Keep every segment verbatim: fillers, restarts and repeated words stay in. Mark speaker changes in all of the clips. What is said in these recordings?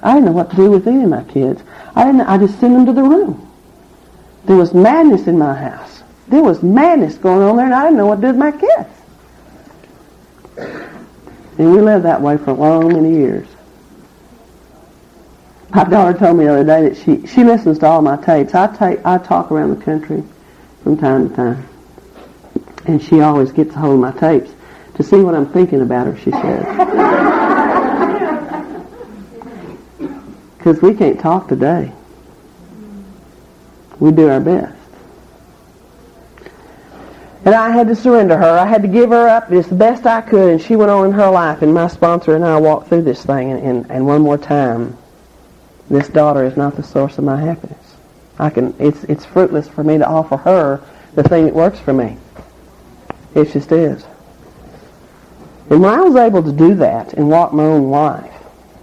Speaker 1: I didn't know what to do with any of my kids. I didn't. I just sent them to the room. There was madness in my house. There was madness going on there, and I didn't know what to do with my kids. And we lived that way for long many years. My daughter told me the other day that she, she listens to all my tapes. I take I talk around the country from time to time. And she always gets a hold of my tapes to see what I'm thinking about her, she says. Because we can't talk today. We do our best. And I had to surrender her. I had to give her up as best I could, and she went on in her life, and my sponsor and I walked through this thing, and, and, and one more time, this daughter is not the source of my happiness. I can. It's it's fruitless for me to offer her the thing that works for me. It just is. And when I was able to do that and walk my own life,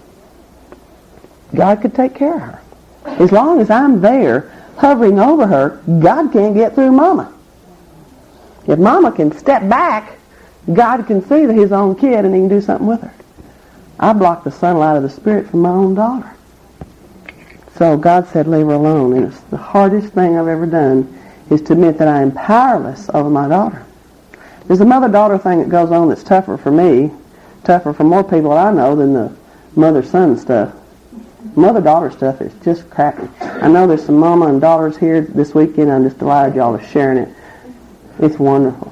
Speaker 1: God could take care of her. As long as I'm there, hovering over her, God can't get through Mama. If Mama can step back, God can see that his own kid and he can do something with her. I blocked the sunlight of the Spirit from my own daughter. So God said, leave her alone. And it's the hardest thing I've ever done is to admit that I am powerless over my daughter. There's a mother-daughter thing that goes on that's tougher for me, tougher for more people I know than the mother-son stuff. Mother-daughter stuff is just crappy. I know there's some mama and daughters here this weekend. I'm just delighted y'all are sharing it. It's wonderful.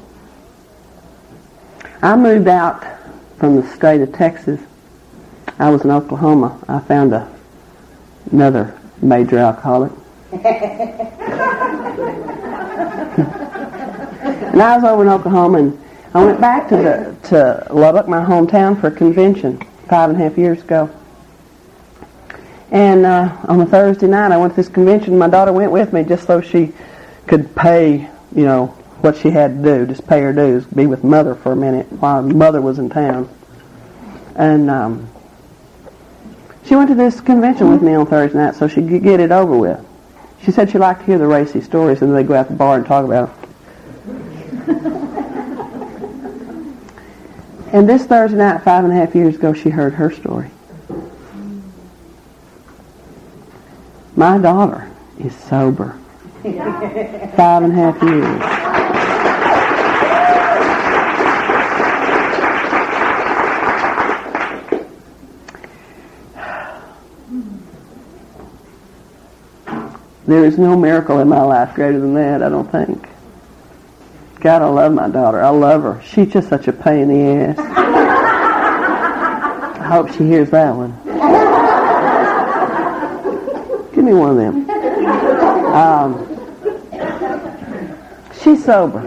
Speaker 1: I moved out from the state of Texas. I was in Oklahoma. I found a, another major alcoholic. And I was over in Oklahoma, and I went back to the to Lubbock, my hometown, for a convention five and a half years ago. And uh, on a Thursday night, I went to this convention. My daughter went with me just so she could pay, you know, what she had to do, just pay her dues, be with Mother for a minute while Mother was in town. And um, she went to this convention with me on Thursday night so she could get it over with. She said she liked to hear the racy stories, and then they'd go out to the bar and talk about them. And this Thursday night, five and a half years ago, she heard her story. My daughter is sober. Five and a half years. There is no miracle in my life greater than that, I don't think. God, I love my daughter. I love her. She's just such a pain in the ass. I hope she hears that one. Give me one of them. Um, she's sober.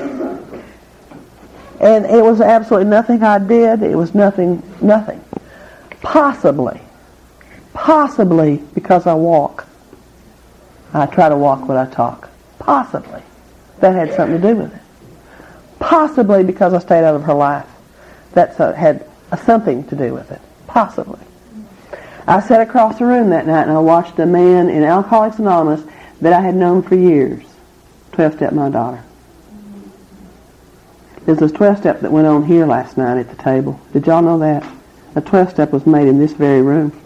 Speaker 1: And it was absolutely nothing I did. It was nothing, nothing. Possibly, possibly because I walk. I try to walk what I talk. Possibly. That had something to do with it. Possibly because I stayed out of her life. That uh, had uh, something to do with it. Possibly. I sat across the room that night and I watched a man in Alcoholics Anonymous that I had known for years twelve-step my daughter. There's a twelve-step that went on here last night at the table. Did y'all know that? A twelve-step was made in this very room.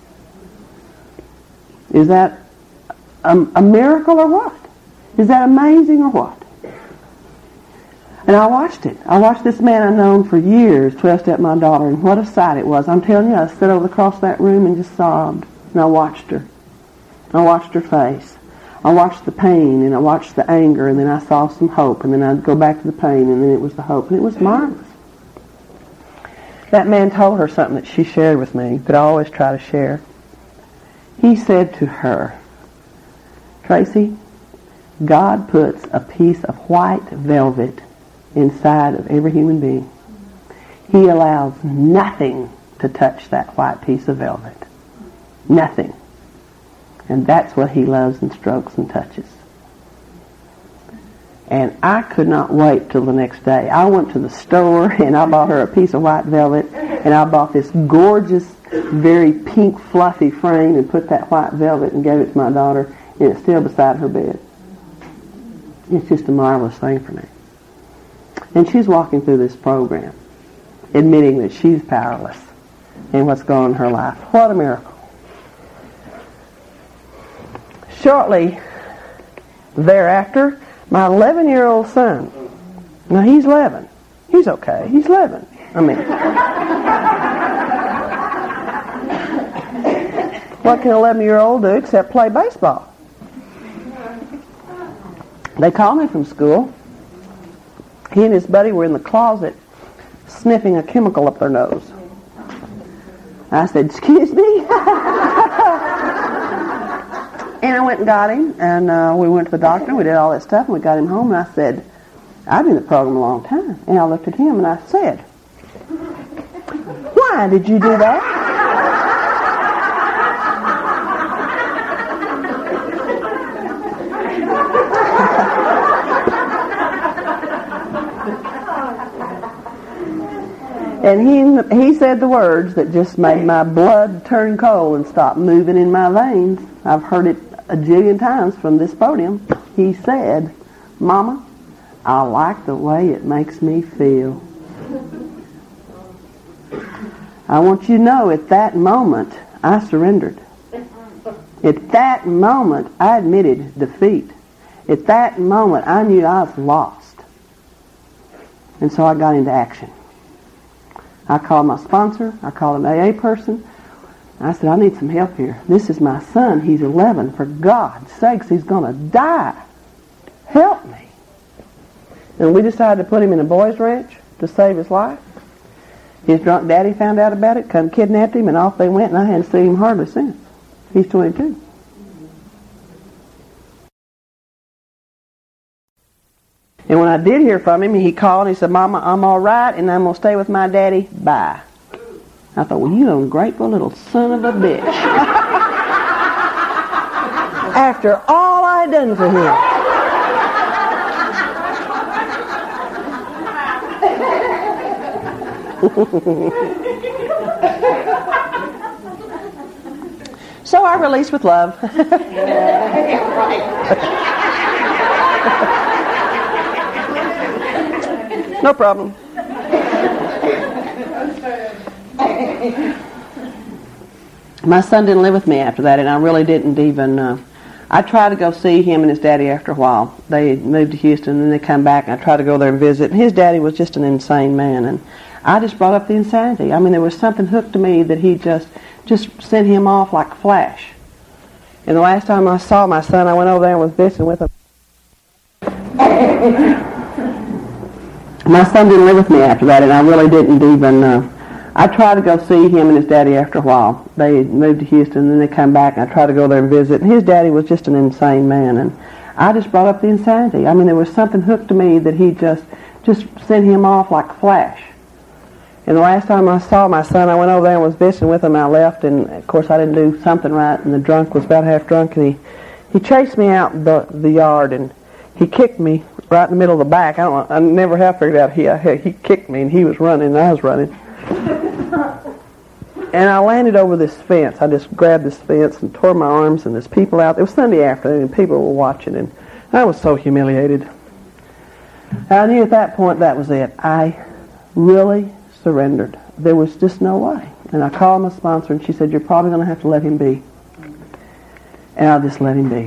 Speaker 1: Is that a, a miracle or what? Is that amazing or what? And I watched it. I watched this man I've known for years twelve-step my daughter, and what a sight it was. I'm telling you, I sat over across that room and just sobbed. And I watched her. I watched her face. I watched the pain, and I watched the anger, and then I saw some hope, and then I'd go back to the pain, and then it was the hope, and it was marvelous. That man told her something that she shared with me, that I always try to share. He said to her, Tracy, God puts a piece of white velvet inside of every human being. He allows nothing to touch that white piece of velvet. Nothing. And that's what he loves and strokes and touches. And I could not wait till the next day. I went to the store and I bought her a piece of white velvet, and I bought this gorgeous, very pink, fluffy frame and put that white velvet and gave it to my daughter, and it's still beside her bed. It's just a marvelous thing for me. And she's walking through this program, admitting that she's powerless in what's going on in her life. What a miracle. shortly thereafter, my eleven-year-old son, now he's eleven. He's okay. He's eleven. I mean, what can an eleven-year-old do except play baseball? They called me from school. He and his buddy were in the closet sniffing a chemical up their nose. I said, excuse me? And I went and got him, and uh, we went to the doctor, we did all that stuff, and we got him home, and I said, I've been in the program a long time. And I looked at him, and I said, why did you do that? And he he said the words that just made my blood turn cold and stop moving in my veins. I've heard it a jillion times from this podium. He said, Mama, I like the way it makes me feel. I want you to know at that moment, I surrendered. At that moment, I admitted defeat. At that moment, I knew I was lost. And so I got into action. I called my sponsor. I called an A A person. I said, I need some help here. This is my son. He's eleven. For God's sakes, he's going to die. Help me. And we decided to put him in a boys' ranch to save his life. His drunk daddy found out about it, come kidnapped him, and off they went, and I hadn't seen him hardly since. He's twenty-two. And when I did hear from him, he called and he said, Mama, I'm all right, and I'm going to stay with my daddy. Bye. I thought, well, you ungrateful little son of a bitch. After all I had done for him. So I released with love. No problem. My son didn't live with me after that, and I really didn't even... Uh, I tried to go see him and his daddy after a while. They moved to Houston, and then they come back, and I tried to go there and visit. And his daddy was just an insane man, and I just brought up the insanity. I mean, there was something hooked to me that he just, just sent him off like a flash. And the last time I saw my son, I went over there and was visiting with him. My son didn't live with me after that, and I really didn't even... Uh, I tried to go see him and his daddy after a while. They moved to Houston, and then they come back, and I tried to go there and visit. And his daddy was just an insane man, and I just brought up the insanity. I mean, there was something hooked to me that he just, just sent him off like a flash. And the last time I saw my son, I went over there and was visiting with him, and I left, and of course I didn't do something right, and the drunk was about half drunk, and he, he chased me out the, the yard, and he kicked me right in the middle of the back. I don't. I never have figured out he he kicked me, and he was running, and I was running. And I landed over this fence. I just grabbed this fence and tore my arms, and there's people out. It was Sunday afternoon, and people were watching, and I was so humiliated. I knew at that point that was it. I really surrendered. There was just no way. And I called my sponsor, and she said, you're probably going to have to let him be. And I just let him be.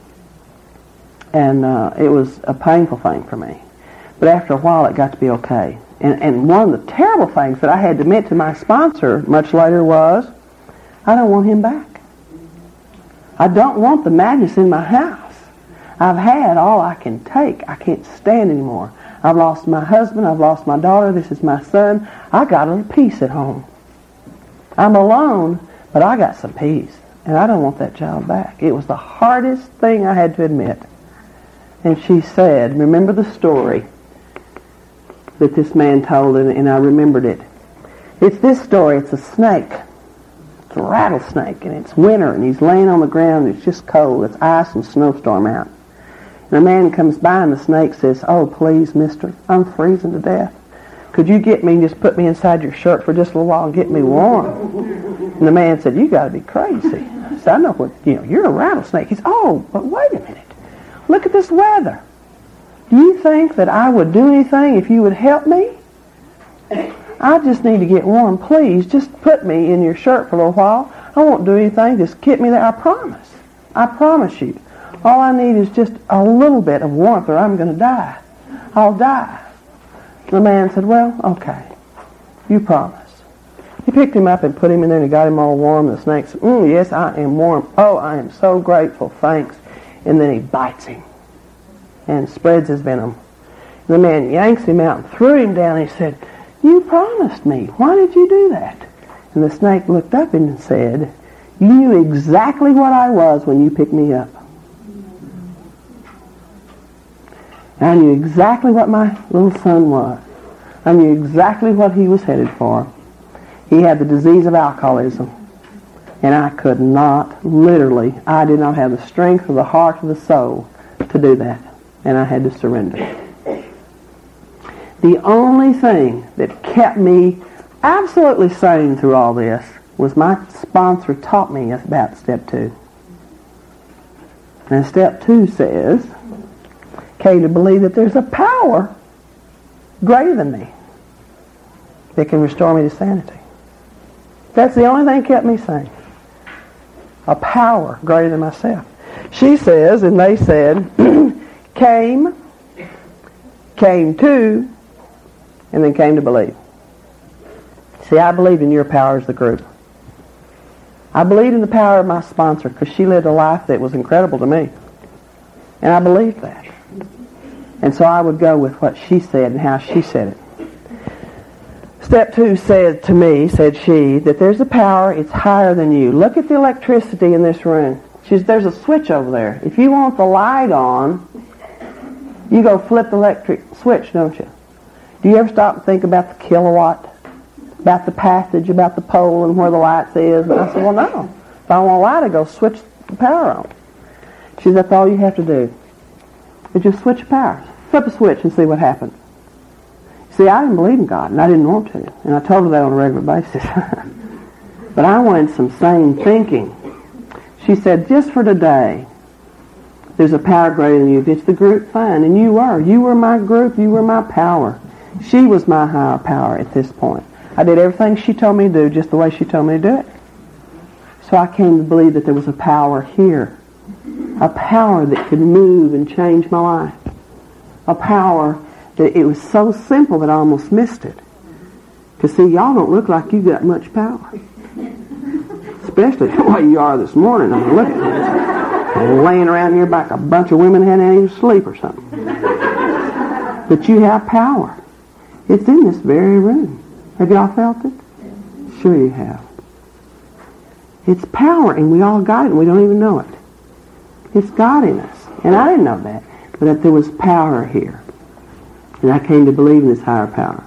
Speaker 1: And uh, it was a painful thing for me. But after a while, it got to be okay. And, and one of the terrible things that I had to admit to my sponsor much later was, I don't want him back. I don't want the madness in my house. I've had all I can take. I can't stand anymore. I've lost my husband. I've lost my daughter. This is my son. I got a little peace at home. I'm alone, but I got some peace. And I don't want that child back. It was the hardest thing I had to admit. And she said, remember the story that this man told, and, and I remembered it. It's this story. It's a snake. It's a rattlesnake, and it's winter, and he's laying on the ground, and it's just cold. It's ice and snowstorm out. And a man comes by, and the snake says, oh, please, mister, I'm freezing to death. Could you get me and just put me inside your shirt for just a little while and get me warm? And the man said, you got to be crazy. I said, I know what, you know, you're a rattlesnake. He said, oh, but wait a minute. Look at this weather. Do you think that I would do anything if you would help me? I just need to get warm. Please, just put me in your shirt for a little while. I won't do anything. Just get me there. I promise. I promise you. All I need is just a little bit of warmth or I'm going to die. I'll die. The man said, well, okay. You promise. He picked him up and put him in there and he got him all warm. The snake said, mm, yes, I am warm. Oh, I am so grateful. Thanks. And then he bites him and spreads his venom. The man yanks him out and threw him down. And he said, you promised me. Why did you do that? And the snake looked up and said, you knew exactly what I was when you picked me up. I knew exactly what my little son was. I knew exactly what he was headed for. He had the disease of alcoholism. And I could not, literally, I did not have the strength of the heart of the soul to do that. And I had to surrender. The only thing that kept me absolutely sane through all this was my sponsor taught me about step two. And step two says, came to believe that there's a power greater than me that can restore me to sanity. That's the only thing that kept me sane. A power greater than myself. She says, and they said, came, came to, and then came to believe. See, I believed in your power as the group. I believed in the power of my sponsor because she lived a life that was incredible to me. And I believed that. And so I would go with what she said and how she said it. Step two said to me, said she, that there's a power, it's higher than you. Look at the electricity in this room. She's, there's a switch over there. If you want the light on, you go flip the electric switch, don't you? Do you ever stop and think about the kilowatt, about the passage, about the pole and where the lights is? And I said, well, no. If I want a light, I go switch the power on. She said, that's all you have to do. Is just switch the power. Flip a switch and see what happens. See, I didn't believe in God, and I didn't want to. And I told her that on a regular basis. But I wanted some sane thinking. She said, just for today, there's a power greater than you. If it's the group, fine. And you were. You were my group. You were my power. She was my higher power at this point. I did everything she told me to do just the way she told me to do it. So I came to believe that there was a power here. A power that could move and change my life. A power that it was so simple that I almost missed it. Because see, y'all don't look like you got much power. Especially the way you are this morning. I mean, look at you. Laying around here like a bunch of women hadn't any sleep or something. But you have power. It's in this very room. Have y'all felt it? Sure you have. It's power, and we all got it, and we don't even know it. It's God in us. And I didn't know that. But that there was power here. And I came to believe in this higher power.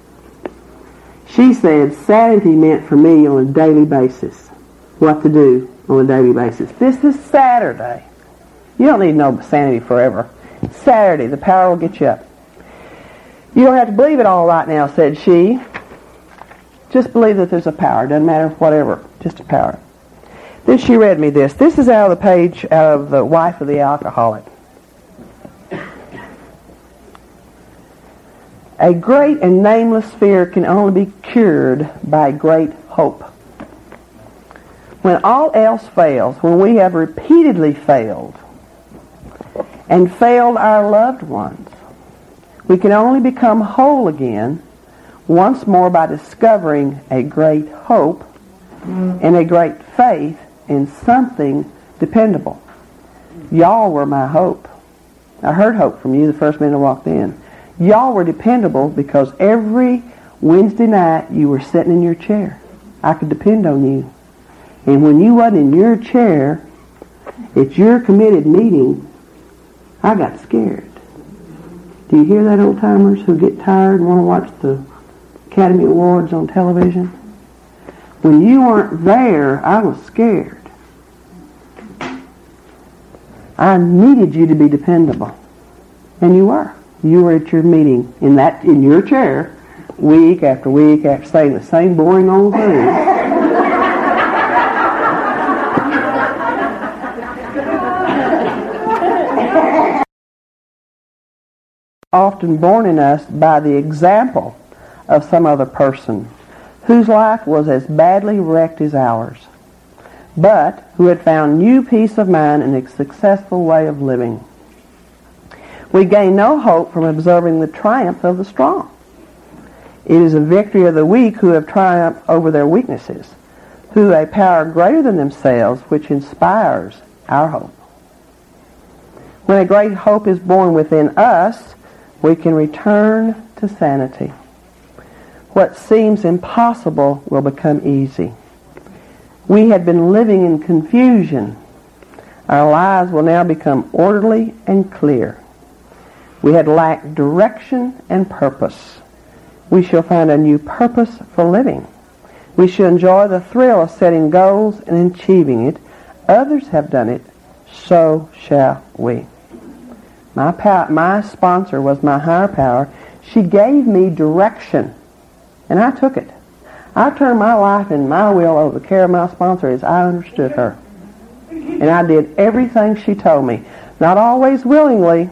Speaker 1: She said sanity meant for me on a daily basis. What to do on a daily basis. This is Saturday. You don't need no sanity forever. It's Saturday. The power will get you up. You don't have to believe it all right now, said she. Just believe that there's a power. Doesn't matter whatever. Just a power. Then she read me this. This is out of the page, out of The Wife of the Alcoholic. A great and nameless fear can only be cured by great hope. When all else fails, when we have repeatedly failed and failed our loved ones, we can only become whole again once more by discovering a great hope and a great faith in something dependable. Y'all were my hope. I heard hope from you the first minute I walked in. Y'all were dependable because every Wednesday night you were sitting in your chair. I could depend on you. And when you wasn't in your chair, at your committed meeting, I got scared. Do you hear that, old timers who get tired and want to watch the Academy Awards on television? When you weren't there, I was scared. I needed you to be dependable. And you were. You were at your meeting in that in your chair, week after week after saying the same boring old thing. Often born in us by the example of some other person whose life was as badly wrecked as ours. but who had found new peace of mind and a successful way of living. We gain no hope from observing the triumph of the strong. It is a victory of the weak who have triumphed over their weaknesses, who a power greater than themselves, which inspires our hope. When a great hope is born within us, we can return to sanity. What seems impossible will become easy. We had been living in confusion. Our lives will now become orderly and clear. We had lacked direction and purpose. We shall find a new purpose for living. We shall enjoy the thrill of setting goals and achieving it. Others have done it, so shall we. My power, my sponsor was my higher power. She gave me direction, and I took it. I turned my life and my will over the care of my sponsor as I understood her. And I did everything she told me. Not always willingly.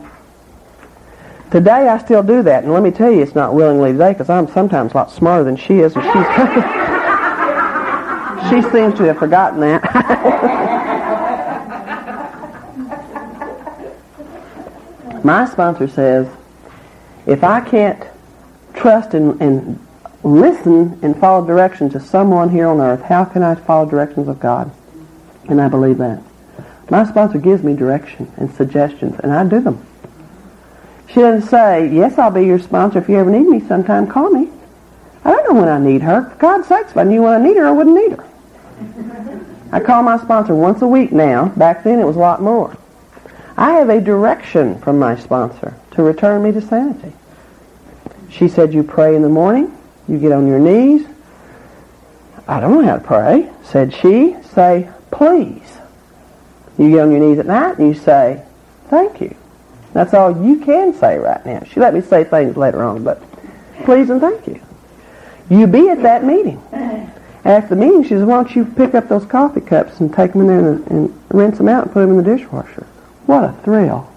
Speaker 1: Today I still do that, and let me tell you, it's not willingly today, because I'm sometimes a lot smarter than she is, and she's she seems to have forgotten that. My sponsor says, if I can't trust and, and listen and follow directions of someone here on earth, how can I follow directions of God? And I believe that. My sponsor gives me direction and suggestions, and I do them. She doesn't say, yes, I'll be your sponsor. If you ever need me sometime, call me. I don't know when I need her. For God's sakes, if I knew when I need her, I wouldn't need her. I call my sponsor once a week now. Back then, it was a lot more. I have a direction from my sponsor to return me to sanity. She said, you pray in the morning. You get on your knees. I don't know how to pray, said she. Say, please. You get on your knees at night and you say, thank you. That's all you can say right now. She let me say things later on, but please and thank you. You be at that meeting. After the meeting, she says, why don't you pick up those coffee cups and take them in there and, and rinse them out and put them in the dishwasher. What a thrill.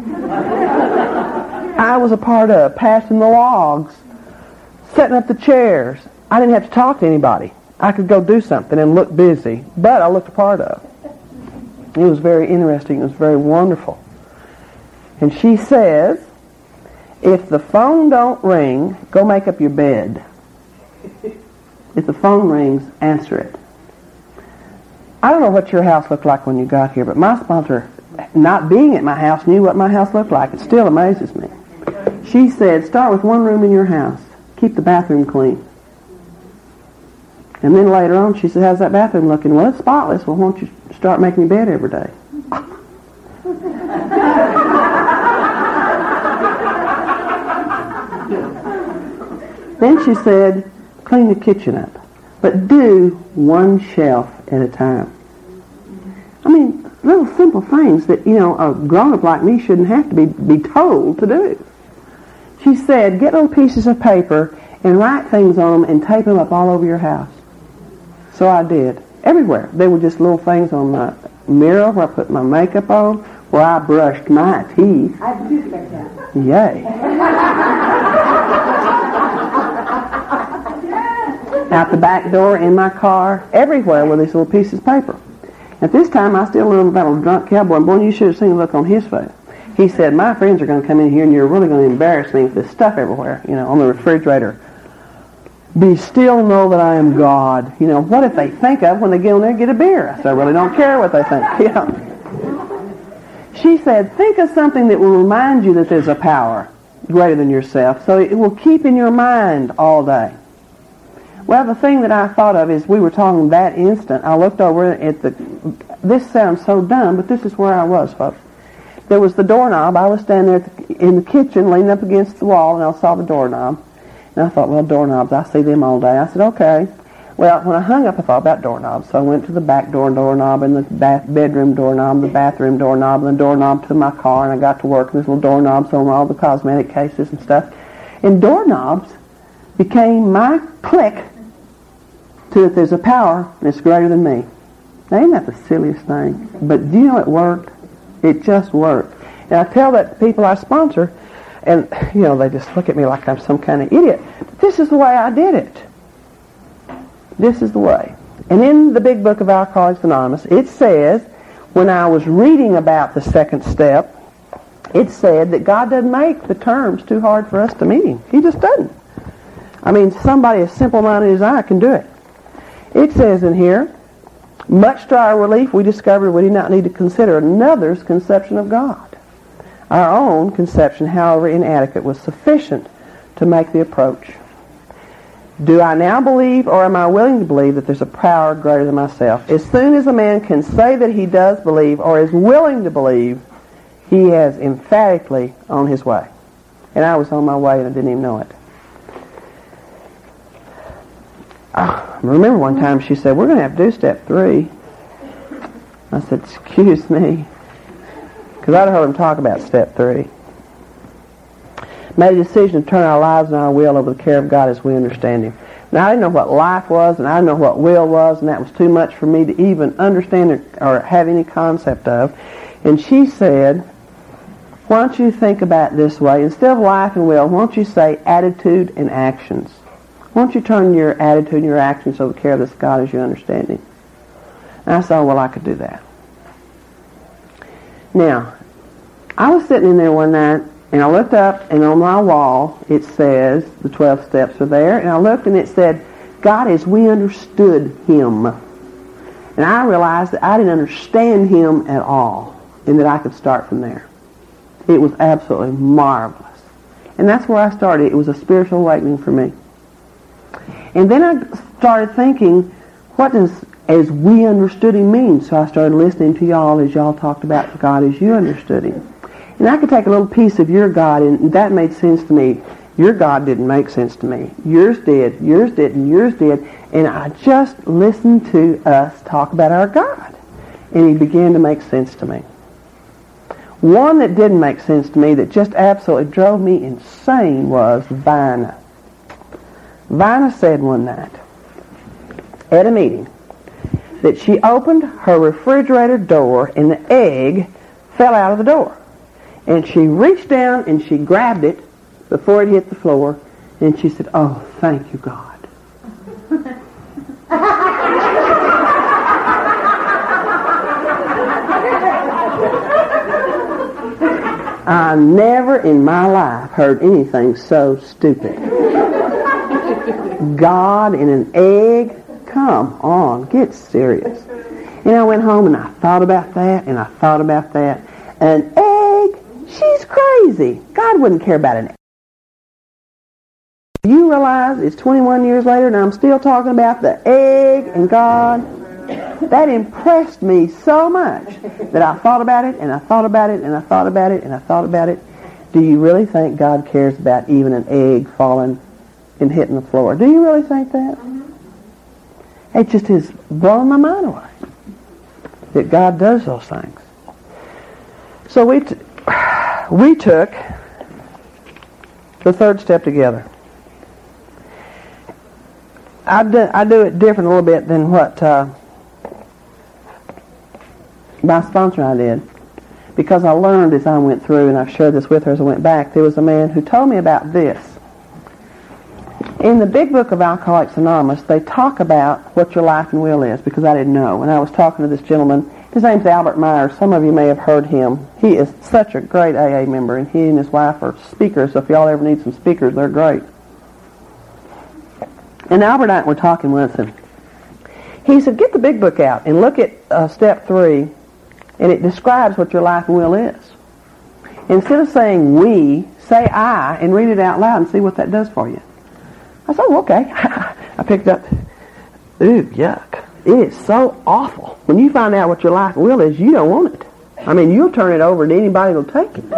Speaker 1: I was a part of passing the logs, setting up the chairs. I didn't have to talk to anybody. I could go do something and look busy, but I looked a part of. It was very interesting. It was very wonderful. And she says, if the phone don't ring, go make up your bed. If the phone rings, answer it. I don't know what your house looked like when you got here, but my sponsor, not being at my house, knew what my house looked like. It still amazes me. She said, start with one room in your house. Keep the bathroom clean. And then later on, she said, how's that bathroom looking? Well, it's spotless. Well, why don't you start making your bed every day? Then she said, clean the kitchen up, but do one shelf at a time. I mean, little simple things that, you know, a grown-up like me shouldn't have to be, be told to do. She said, get little pieces of paper and write things on them and tape them up all over your house. So I did. Everywhere. They were just little things on my mirror where I put my makeup on, where I brushed my teeth.
Speaker 2: I do like that.
Speaker 1: Yay. Out the back door, in my car, everywhere were these little pieces of paper. At this time, I still lived about a drunk cowboy, and boy, you should have seen the look on his face. He said, my friends are going to come in here, and you're really going to embarrass me with this stuff everywhere, you know, on the refrigerator. Be still, know that I am God. You know, what if they think of when they get on there and get a beer? I said, I really don't care what they think. You know. She said, think of something that will remind you that there's a power greater than yourself, so it will keep in your mind all day. Well, the thing that I thought of is we were talking that instant. I looked over at the, this sounds so dumb, but this is where I was, folks. There was the doorknob. I was standing there at the, in the kitchen leaning up against the wall, and I saw the doorknob. And I thought, well, doorknobs, I see them all day. I said, okay. Well, when I hung up, I thought about doorknobs. So I went to the back door doorknob and the bath, bedroom doorknob, the bathroom doorknob, and the doorknob to my car, and I got to work, and there's little doorknobs on all the cosmetic cases and stuff. And doorknobs became my click to that there's a power that's greater than me. Now, isn't that the silliest thing? But do you know it worked? It just worked. And I tell that to people I sponsor, and, you know, they just look at me like I'm some kind of idiot. But this is the way I did it. This is the way. And in the big book of Alcoholics Anonymous, it says, when I was reading about the second step, it said that God doesn't make the terms too hard for us to meet Him. He just doesn't. I mean, somebody as simple-minded as I can do it. It says in here, much to our relief, we discovered we did not need to consider another's conception of God. Our own conception, however inadequate, was sufficient to make the approach. Do I now believe, or am I willing to believe, that there's a power greater than myself? As soon as a man can say that he does believe, or is willing to believe, he has emphatically on his way. And I was on my way and I didn't even know it. I remember one time she said, we're going to have to do step three. I said, excuse me. Because I'd heard him talk about step three. Made a decision to turn our lives and our will over the care of God as we understand Him. Now, I didn't know what life was, and I didn't know what will was, and that was too much for me to even understand or, or have any concept of. And she said, why don't you think about it this way? Instead of life and will, why don't you say attitude and actions? Why don't you turn your attitude and your actions over the care of this God as you understand Him? And I said, oh, well, I could do that. Now, I was sitting in there one night, and I looked up, and on my wall, it says, the twelve steps are there, and I looked, and it said, God as we understood Him. And I realized that I didn't understand Him at all, and that I could start from there. It was absolutely marvelous. And that's where I started. It was a spiritual awakening for me. And then I started thinking, what does as we understood Him mean? So I started listening to y'all as y'all talked about God as you understood Him. And I could take a little piece of your God, and that made sense to me. Your God didn't make sense to me. Yours did. Yours didn't. Yours did. And I just listened to us talk about our God. And He began to make sense to me. One that didn't make sense to me, that just absolutely drove me insane, was Vina. Vina said one night at a meeting that she opened her refrigerator door and the egg fell out of the door. And she reached down and she grabbed it before it hit the floor, and she said, oh, thank you, God. I never in my life heard anything so stupid. God in an egg? Come on, get serious. And I went home and I thought about that and I thought about that. An egg? She's crazy. God wouldn't care about an egg. You realize it's twenty-one years later and I'm still talking about the egg and God? That impressed me so much that I thought about it and I thought about it and I thought about it and I thought about it. Do you really think God cares about even an egg falling and hitting the floor? Do you really think that? It just is blowing my mind away that God does those things. So we t- we took the third step together. I do, I do it different a little bit than what uh, my sponsor and I did, because I learned as I went through, and I've shared this with her as I went back. There was a man who told me about this. In the big book of Alcoholics Anonymous, they talk about what your life and will is, because I didn't know. And I was talking to this gentleman. His name's Albert Myers. Some of you may have heard him. He is such a great A A member, and he and his wife are speakers, so if y'all ever need some speakers, they're great. And Albert and I were talking once, and he said, get the big book out and look at uh, step three, and it describes what your life and will is. Instead of saying we, say I, and read it out loud and see what that does for you. I said, oh, okay. I picked up, ooh, yuck. It is so awful. When you find out what your life and will is, you don't want it. I mean, you'll turn it over to anybody that'll take it.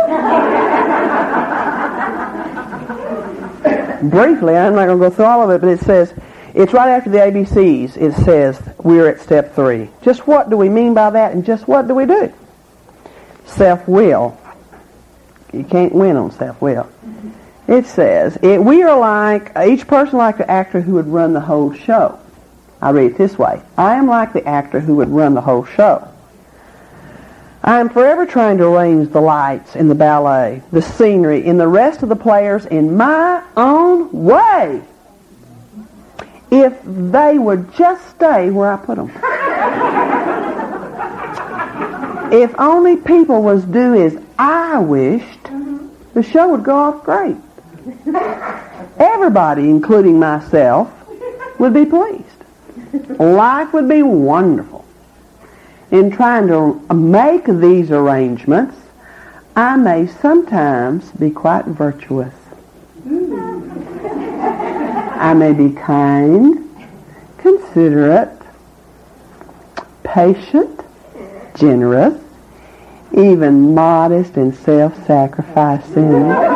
Speaker 1: Briefly, I'm not going to go through all of it, but it says, it's right after the A B Cs. It says, we're at step three. Just what do we mean by that, and just what do we do? Self-will. You can't win on self-will. It says, it, we are like, each person like the actor who would run the whole show. I read it this way. I am like the actor who would run the whole show. I am forever trying to arrange the lights in the ballet, the scenery, and the rest of the players in my own way. if they would just stay where I put them. If only people was do as I wished, the show would go off great. Everybody, including myself, would be pleased. Life would be wonderful. In trying to make these arrangements, I may sometimes be quite virtuous. I may be kind, considerate, patient, generous, even modest and self-sacrificing.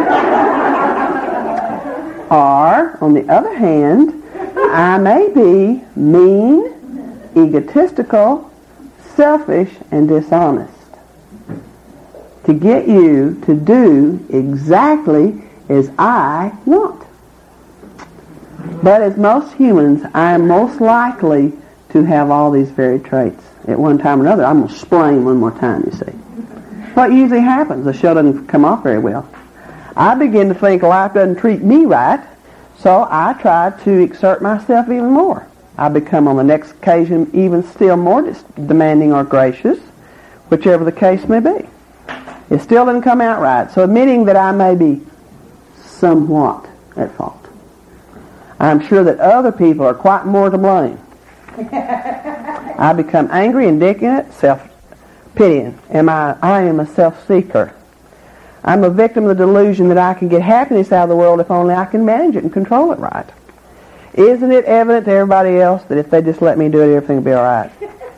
Speaker 1: Or, on the other hand, I may be mean, egotistical, selfish, and dishonest. To get you to do exactly as I want. But as most humans, I am most likely to have all these very traits. At one time or another, I'm going to explain one more time, you see. What usually happens, the show doesn't come off very well. I begin to think life doesn't treat me right, so I try to exert myself even more. I become on the next occasion even still more dis- demanding or gracious, whichever the case may be. It still didn't come out right, so admitting that I may be somewhat at fault. I'm sure that other people are quite more to blame. I become angry, indignant, self-pitying. Am I, I am a self-seeker. I'm a victim of the delusion that I can get happiness out of the world if only I can manage it and control it right. Isn't it evident to everybody else that if they just let me do it, everything will be all right?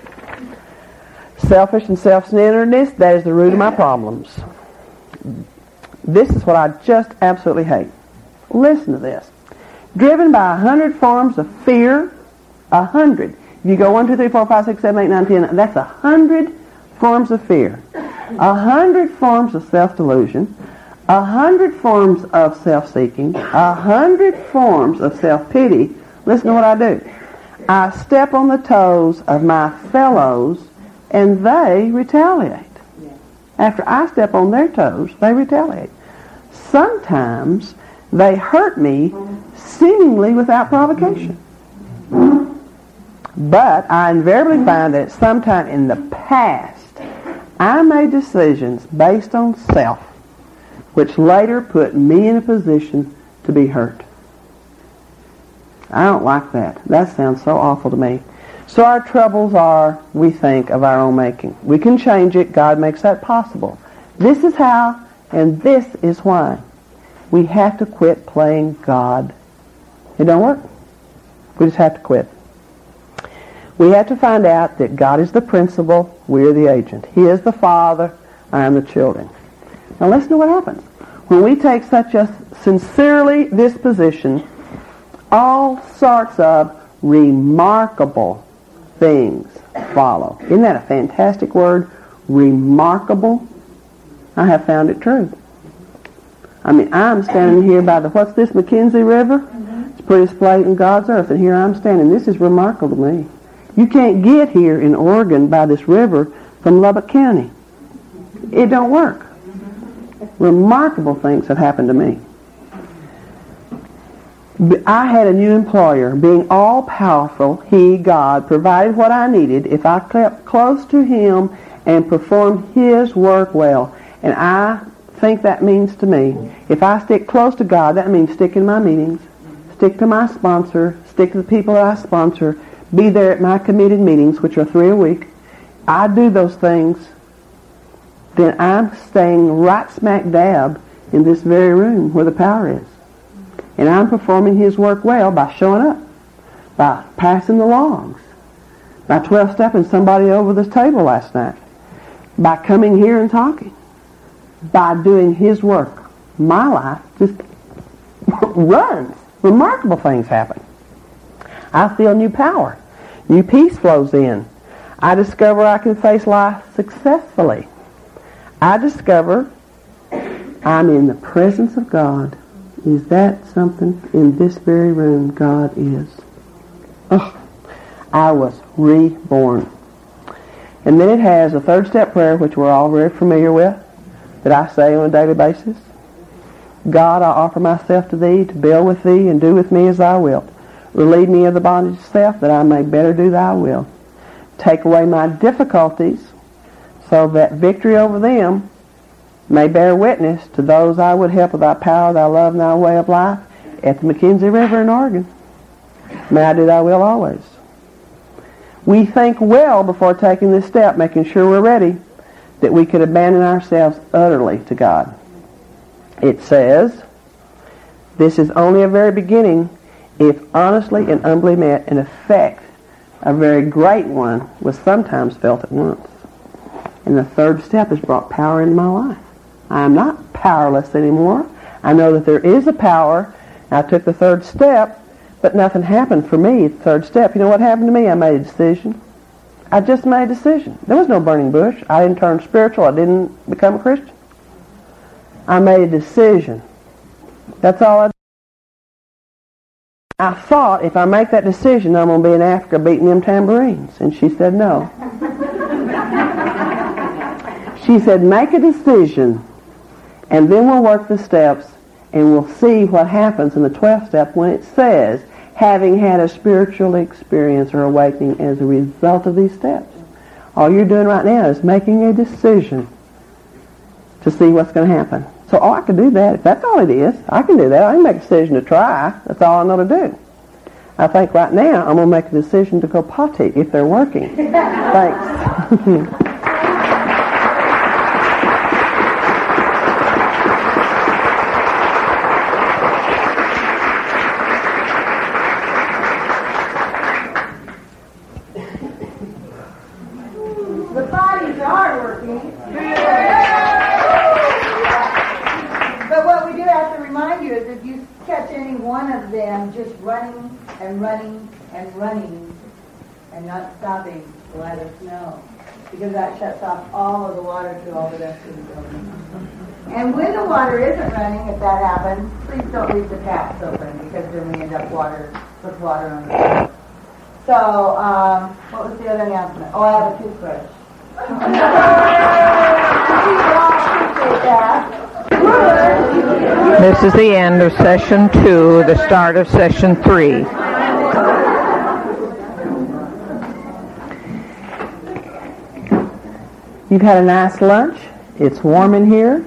Speaker 1: Selfish and self-centeredness, that is the root of my problems. This is what I just absolutely hate. Listen to this. Driven by a hundred forms of fear, a hundred. If you go one, two, three, four, five, six, seven, eight, nine, ten, that's a hundred forms of fear. A hundred forms of self-delusion. A hundred forms of self-seeking. A hundred forms of self-pity. Listen to what I do. I step on the toes of my fellows and they retaliate. After I step on their toes, they retaliate. Sometimes they hurt me seemingly without provocation. But I invariably find that sometime in the past, I made decisions based on self, which later put me in a position to be hurt. I don't like that. That sounds so awful to me. So our troubles are, we think, of our own making. We can change it. God makes that possible. This is how, and this is why. We have to quit playing God. It don't work. We just have to quit. We have to find out that God is the principal, we're the agent. He is the Father, I am the children. Now listen to what happens. When we take such a sincerely disposition, all sorts of remarkable things follow. Isn't that a fantastic word? Remarkable? I have found it true. I mean, I'm standing here by the, what's this, Mackenzie River? Mm-hmm. It's the prettiest place in God's earth, and here I'm standing. This is remarkable to me. You can't get here in Oregon by this river from Lubbock County. It don't work. Remarkable things have happened to me. I had a new employer. Being all-powerful, he, God, provided what I needed if I kept close to him and performed his work well. And I think that means to me, if I stick close to God, that means stick in my meetings, stick to my sponsor, stick to the people that I sponsor, be there at my committed meetings, which are three a week. I do those things, then I'm staying right smack dab in this very room where the power is. And I'm performing his work well by showing up, by passing the logs, by twelve-stepping somebody over this table last night, by coming here and talking, by doing his work. My life just runs. Remarkable things happen. I feel new power. New peace flows in. I discover I can face life successfully. I discover I'm in the presence of God. Is that something? In this very room, God is. Oh, I was reborn. And then it has a third step prayer, which we're all very familiar with, that I say on a daily basis. God, I offer myself to thee to build with thee and do with me as thou wilt. Relieve me of the bondage of self, that I may better do thy will. Take away my difficulties, so that victory over them may bear witness to those I would help with thy power, thy love, and thy way of life at the McKenzie River in Oregon. May I do thy will always. We think well before taking this step, making sure we're ready, that we could abandon ourselves utterly to God. It says, this is only a very beginning, if honestly and humbly met, an effect, a very great one, was sometimes felt at once. And the third step has brought power into my life. I am not powerless anymore. I know that there is a power. I took the third step, but nothing happened for me at the third step. You know what happened to me? I made a decision. I just made a decision. There was no burning bush. I didn't turn spiritual. I didn't become a Christian. I made a decision. That's all I did. I thought, if I make that decision, I'm going to be in Africa beating them tambourines. And she said no. She said, make a decision, and then we'll work the steps, and we'll see what happens in the twelfth step when it says, having had a spiritual experience or awakening as a result of these steps. All you're doing right now is making a decision to see what's going to happen. So, oh, I can do that. If that's all it is, I can do that. I can make a decision to try. That's all I know to do. I think right now I'm going to make a decision to go potty if they're working. Thanks.
Speaker 2: Just running and running and running and not stopping to let us know, because that shuts off all of the water to all the rest of the building. And when the water isn't running, if that happens, please don't leave the taps open, because then we end up water with water on the floor. So, um, what was the other announcement? Oh, I have a toothbrush. Appreciate that.
Speaker 3: This is the end of session two, the start of session three.
Speaker 1: You've had a nice lunch. It's warm in here.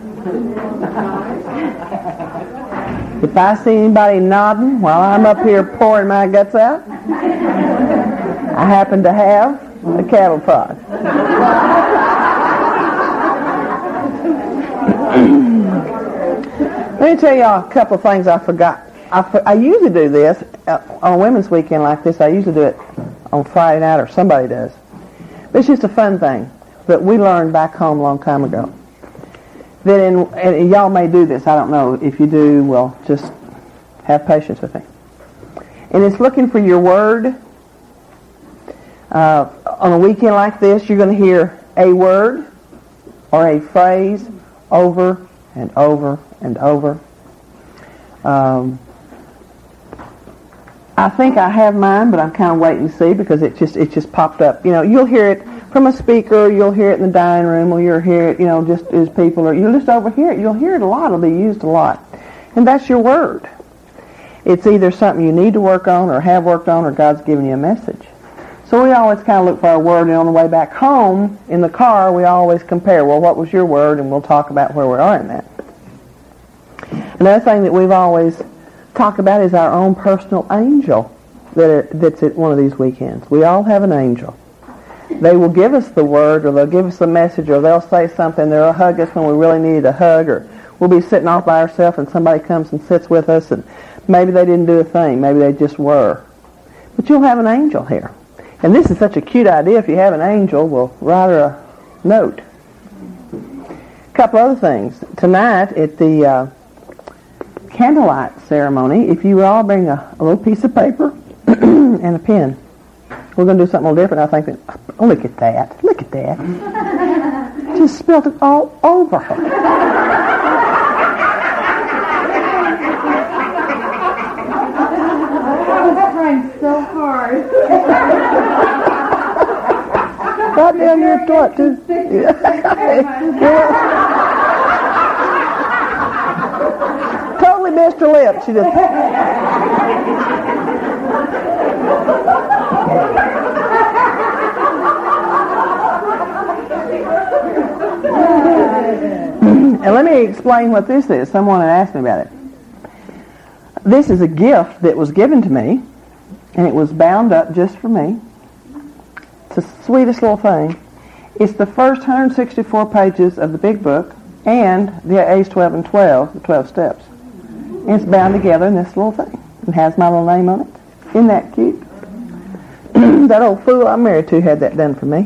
Speaker 1: If I see anybody nodding while I'm up here pouring my guts out, I happen to have a cattle prod. Let me tell y'all a couple of things I forgot. I, I usually do this uh, on a women's weekend like this. I usually do it on Friday night, or somebody does. But it's just a fun thing that we learned back home a long time ago. That in, and y'all may do this. I don't know. If you do, well, just have patience with me. And it's looking for your word. Uh, on a weekend like this, you're going to hear a word or a phrase over and over and over. Um, I think I have mine, but I'm kind of waiting to see, because it just it just popped up. You know, you'll hear it from a speaker, you'll hear it in the dining room, or you'll hear it, you know, just as people are, you'll just overhear it. You'll hear it a lot. It'll be used a lot. And that's your word. It's either something you need to work on or have worked on, or God's given you a message. So we always kind of look for our word, and on the way back home in the car, we always compare, well, what was your word? And we'll talk about where we are in that. Another thing that we've always talked about is our own personal angel that are, that's at one of these weekends. We all have an angel. They will give us the word, or they'll give us a message, or they'll say something. They'll hug us when we really needed a hug, or we'll be sitting off by ourselves and somebody comes and sits with us, and maybe they didn't do a thing. Maybe they just were. But you'll have an angel here. And this is such a cute idea. If you have an angel, we'll write her a note. A couple other things. Tonight at the uh, candlelight ceremony, if you would all bring a, a little piece of paper and a pen. We're going to do something a little different. I think that, oh, look at that. Look at that. Just spilled it all over her.
Speaker 2: I was trying so hard.
Speaker 1: Right down your throat, too. Totally missed her lips. She just... And let me explain what this is. Someone had asked me about it. This is a gift that was given to me, and it was bound up just for me. It's the sweetest little thing. It's the first one hundred sixty-four pages of the big book and the A's twelve and twelve, the twelve steps. And it's bound together in this little thing. It has my little name on it. Isn't that cute? That old fool I'm married to had that done for me.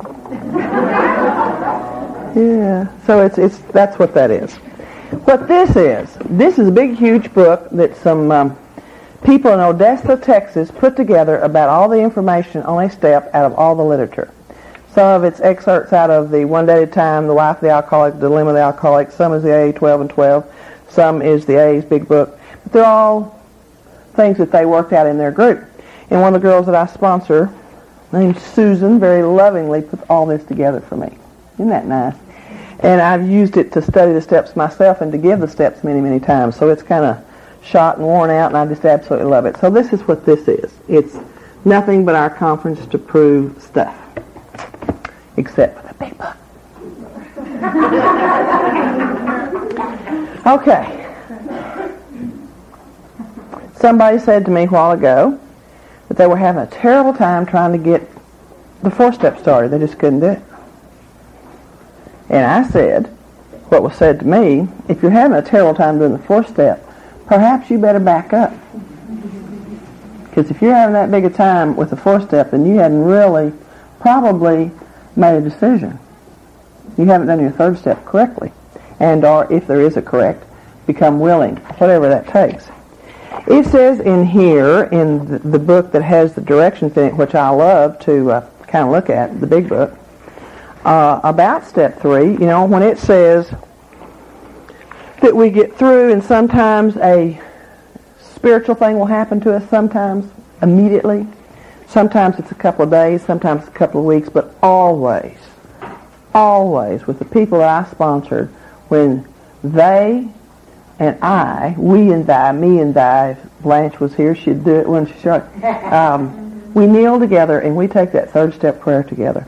Speaker 1: Yeah, so it's it's that's what that is. What this is, this is a big, huge book that some um, people in Odessa, Texas, put together about all the information on a step out of all the literature. Some of it's excerpts out of the One Day at a Time, The Life of the Alcoholic, The Dilemma of the Alcoholic. Some is the A A twelve and twelve. Some is the A A's big book. But they're all things that they worked out in their group. And one of the girls that I sponsor, named Susan, very lovingly put all this together for me. Isn't that nice? And I've used it to study the steps myself and to give the steps many, many times. So it's kind of shot and worn out, and I just absolutely love it. So this is what this is. It's nothing but our conference to prove stuff, except for the big book. Okay. Somebody said to me a while ago that they were having a terrible time trying to get the four-step started. They just couldn't do it. And I said, what was said to me, if you're having a terrible time doing the fourth step, perhaps you better back up. Because if you're having that big a time with the fourth step, then you hadn't really probably made a decision. You haven't done your third step correctly. And or, if there is a correct, become willing, whatever that takes. It says in here, in the, the book that has the directions in it, which I love to uh, kind of look at, the big book, Uh, about step three, you know, when it says that we get through and sometimes a spiritual thing will happen to us, sometimes immediately, sometimes it's a couple of days, sometimes a couple of weeks, but always, always with the people that I sponsored, when they and I, we and thy, me and thy, if Blanche was here, she'd do it when she started, um, we kneel together and we take that third step prayer together.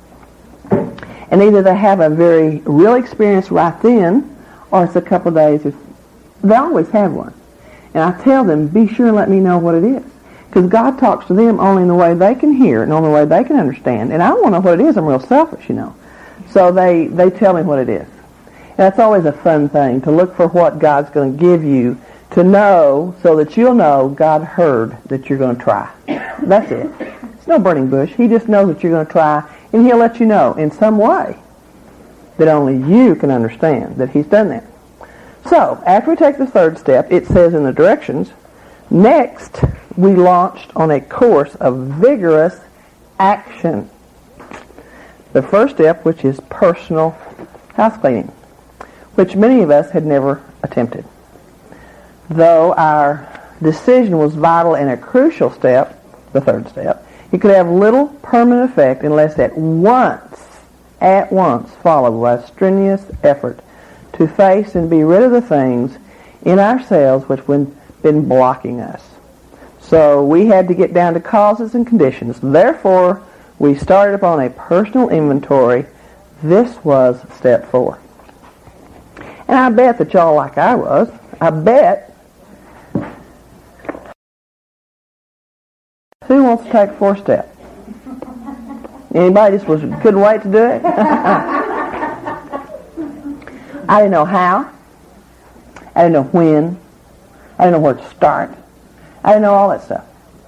Speaker 1: And either they have a very real experience right then, or it's a couple of days. If, they always have one. And I tell them, be sure and let me know what it is. Because God talks to them only in the way they can hear and only the way they can understand. And I want to know what it is. I'm real selfish, you know. So they, they tell me what it is. And that's always a fun thing, to look for what God's going to give you to know, so that you'll know God heard that you're going to try. That's it. It's no burning bush. He just knows that you're going to try. And he'll let you know in some way that only you can understand that he's done that. So, after we take the third step, it says in the directions, next we launched on a course of vigorous action. The first step, which is personal house cleaning, which many of us had never attempted. Though our decision was vital and a crucial step, the third step, it could have little permanent effect unless at once, at once followed by a strenuous effort to face and be rid of the things in ourselves which had been blocking us. So we had to get down to causes and conditions. Therefore, we started upon a personal inventory. This was step four. And I bet that y'all, like I was, I bet, who wants to take a four step? Anybody just was couldn't wait to do it? I didn't know how. I didn't know when. I didn't know where to start. I didn't know all that stuff.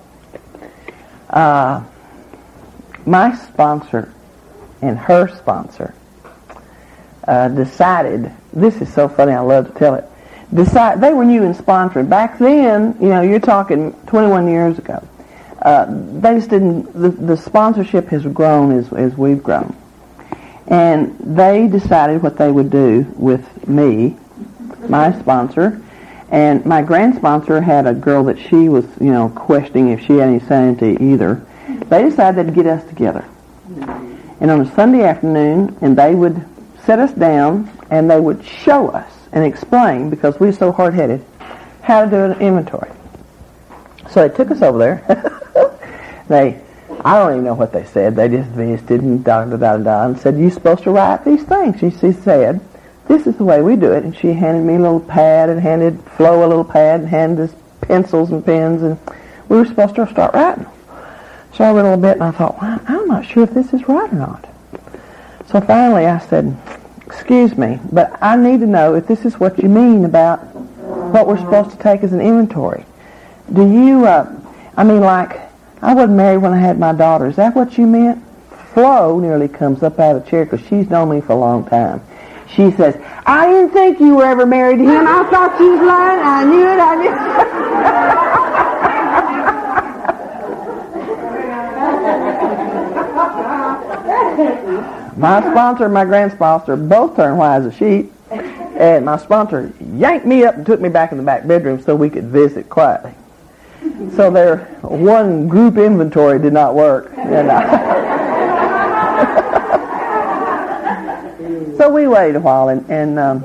Speaker 1: Uh, my sponsor and her sponsor uh, decided, this is so funny, I love to tell it, decide, they were new in sponsoring. Back then, you know, you're talking twenty-one years ago. Uh, they just didn't, the, the sponsorship has grown as, as we've grown. And they decided what they would do with me, my sponsor, and my grand sponsor had a girl that she was, you know, questioning if she had any sanity either. They decided they'd get us together. And on a Sunday afternoon, and they would set us down, and they would show us and explain, because we were so hard-headed, how to do an inventory. So they took us over there. They, I don't even know what they said. They just visited and da da da da and said, "You're supposed to write these things." She, she said, "This is the way we do it." And she handed me a little pad and handed Flo a little pad and handed us pencils and pens, and we were supposed to start writing. So I read a little bit and I thought, well, I'm not sure if this is right or not. So finally I said, "Excuse me, but I need to know if this is what you mean about what we're supposed to take as an inventory. Do you, uh, I mean, like, I wasn't married when I had my daughter. Is that what you meant?" Flo nearly comes up out of the chair because she's known me for a long time. She says, "I didn't think you were ever married to him. I thought you was lying. I knew it. I knew it." My sponsor and my grand sponsor both turned white as a sheet. And my sponsor yanked me up and took me back in the back bedroom so we could visit quietly. So their one group inventory did not work. And I so we waited a while, and, and um,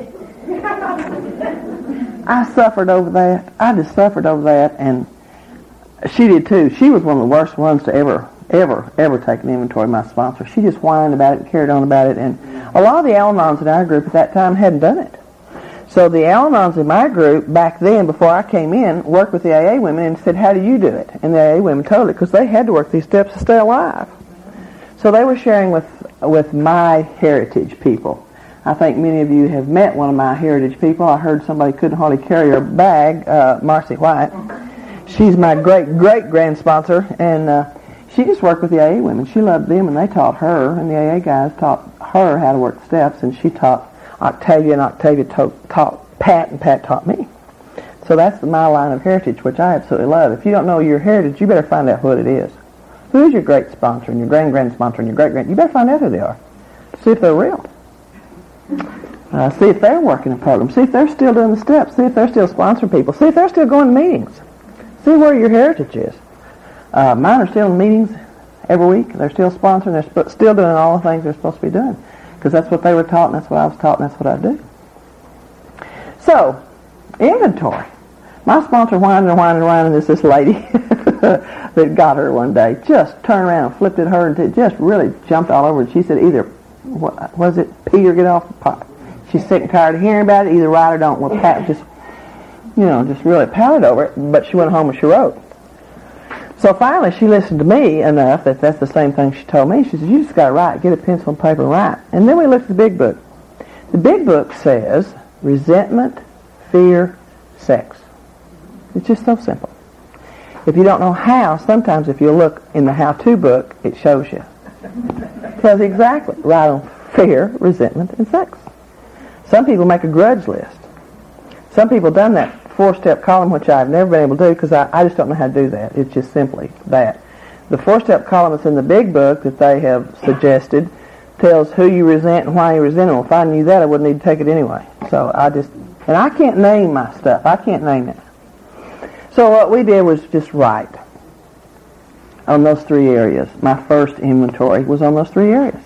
Speaker 1: I suffered over that. I just suffered over that, and she did too. She was one of the worst ones to ever, ever, ever take an inventory, my sponsor. She just whined about it and carried on about it, and a lot of the Al-Anons in our group at that time hadn't done it. So the Al-Anons in my group back then, before I came in, worked with the A A women and said, "How do you do it?" And the A A women told it because they had to work these steps to stay alive. So they were sharing with with my heritage people. I think many of you have met one of my heritage people. I heard somebody couldn't hardly carry her bag, uh, Marcy White. She's my great great grand sponsor, and uh, she just worked with the A A women. She loved them, and they taught her, and the A A guys taught her how to work the steps, and she taught Octavia, and Octavia taught, taught Pat, and Pat taught me. So that's my line of heritage, which I absolutely love. If you don't know your heritage, you better find out what it is. Who is your great sponsor, and your grand-grand sponsor, and your great-grand? You better find out who they are. See if they're real. Uh, see if they're working a program. See if they're still doing the steps. See if they're still sponsoring people. See if they're still going to meetings. See where your heritage is. Uh, mine are still in meetings every week. They're still sponsoring. They're sp- still doing all the things they're supposed to be doing. Because that's what they were taught, and that's what I was taught, and that's what I do. So, inventory. My sponsor whined and whined and whined, and this this lady that got her one day just turned around and flipped at her and t- just really jumped all over. And she said, either, what was it, pee or get off the pot. She's sick and tired of hearing about it, either right or don't. Well, Pat just, you know, just really pouted over it, but she went home and she wrote. So finally, she listened to me enough that that's the same thing she told me. She said, "You just got to write. Get a pencil and paper and write." And then we looked at the big book. The big book says resentment, fear, sex. It's just so simple. If you don't know how, sometimes if you look in the how-to book, it shows you. It tells you exactly. Write on fear, resentment, and sex. Some people make a grudge list. Some people have done that four-step column, which I've never been able to do because I, I just don't know how to do that. It's just simply that. The four-step column that's in the big book that they have suggested tells who you resent and why you resent them. Well, if I knew that, I wouldn't need to take it anyway. So I just, and I can't name my stuff. I can't name it. So what we did was just write on those three areas. My first inventory was on those three areas.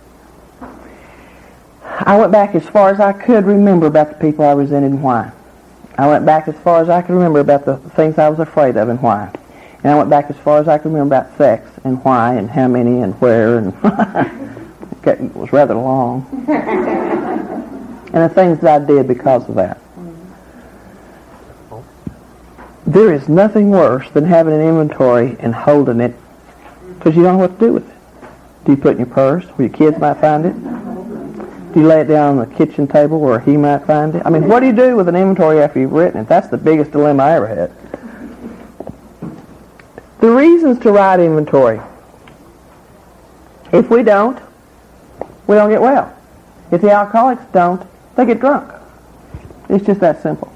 Speaker 1: I went back as far as I could remember about the people I resented and why. I went back as far as I could remember about the things I was afraid of and why. And I went back as far as I could remember about sex and why and how many and where and it was rather long. And the things that I did because of that. There is nothing worse than having an inventory and holding it because you don't know what to do with it. Do you put it in your purse where your kids might find it? Do you lay it down on the kitchen table where he might find it? I mean, what do you do with an inventory after you've written it? That's the biggest dilemma I ever had. The reasons to write inventory. If we don't, we don't get well. If the alcoholics don't, they get drunk. It's just that simple.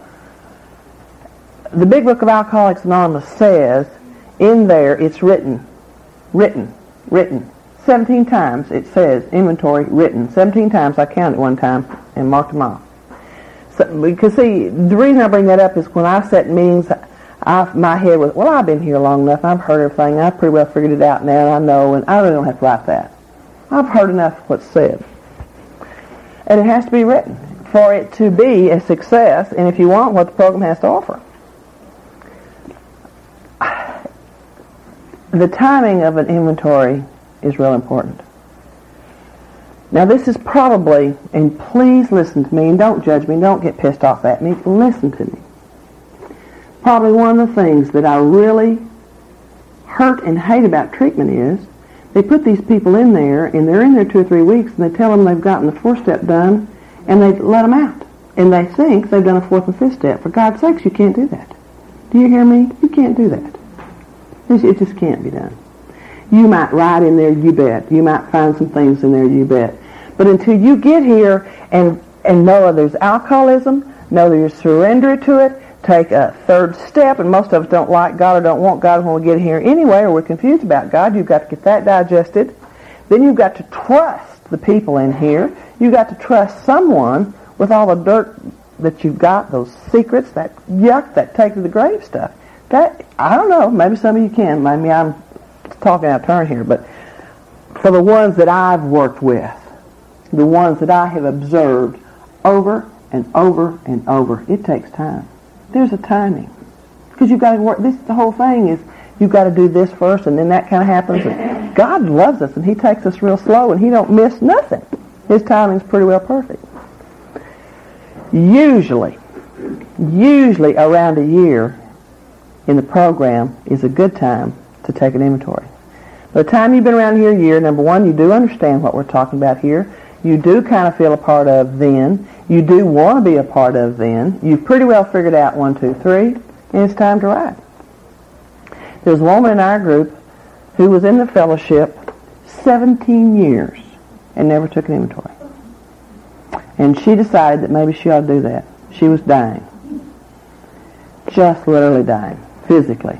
Speaker 1: The Big Book of Alcoholics Anonymous says, in there, it's written, written, written. seventeen times it says inventory written. seventeen times I counted one time and marked them off. So, because see, the reason I bring that up is when I sat in meetings, I, my head was, well, I've been here long enough. I've heard everything. I've pretty well figured it out now, and I know, and I really don't have to write that. I've heard enough of what's said. And it has to be written for it to be a success, and if you want, what the program has to offer. the timing of an inventory is real important. Now this is probably, and please listen to me and don't judge me, don't get pissed off at me, listen to me. Probably one of the things that I really hurt and hate about treatment is they put these people in there and they're in there two or three weeks and they tell them they've gotten the fourth step done and they let them out. And they think they've done a fourth and fifth step. For God's sakes, you can't do that. Do you hear me? You can't do that. It just can't be done. You might write in there, you bet. You might find some things in there, you bet. But until you get here and, and know there's alcoholism, know that you surrender to it, take a third step, and most of us don't like God or don't want God when we get here anyway, or we're confused about God. You've got to get that digested. Then you've got to trust the people in here. You've got to trust someone with all the dirt that you've got, those secrets, that yuck, that take to the grave stuff. That, I don't know, maybe some of you can. Maybe I'm talking out of turn here, but for the ones that I've worked with, the ones that I have observed over and over and over, it takes time. There's a timing. Because you've got to work, this, the whole thing is, you've got to do this first, and then that kind of happens. And God loves us, and He takes us real slow, and He don't miss nothing. His timing's pretty well perfect. Usually, usually around a year in the program is a good time to take an inventory. By the time you've been around here a year, number one, you do understand what we're talking about here. You do kind of feel a part of then. You do want to be a part of then. You've pretty well figured out one, two, three, and it's time to ride. There was a woman in our group who was in the fellowship seventeen years and never took an inventory. And she decided that maybe she ought to do that. She was dying. Just literally dying, physically.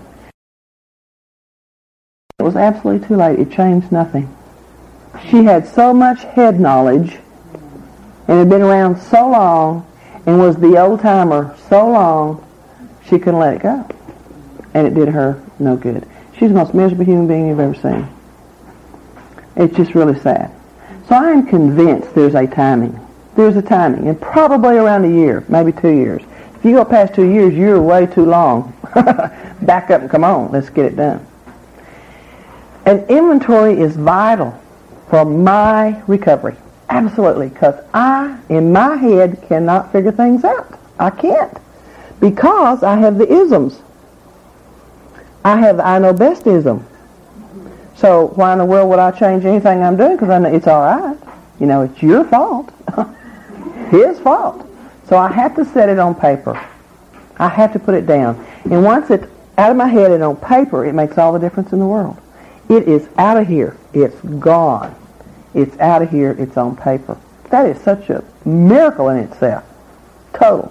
Speaker 1: It was absolutely too late. It changed nothing. She had so much head knowledge and had been around so long and was the old-timer so long, she couldn't let it go. And it did her no good. She's the most miserable human being you've ever seen. It's just really sad. So I am convinced there's a timing. There's a timing, and probably around a year, maybe two years. If you go past two years, you're way too long. Back up and come on. Let's get it done. An inventory is vital for my recovery. Absolutely, because I, in my head, cannot figure things out. I can't. Because I have the isms. I have the I know best ism. So why in the world would I change anything I'm doing? Because I know it's all right. You know, it's your fault. His fault. So I have to set it on paper. I have to put it down. And once it's out of my head and on paper, it makes all the difference in the world. It is out of here. It's gone. It's out of here. It's on paper. That is such a miracle in itself. Total.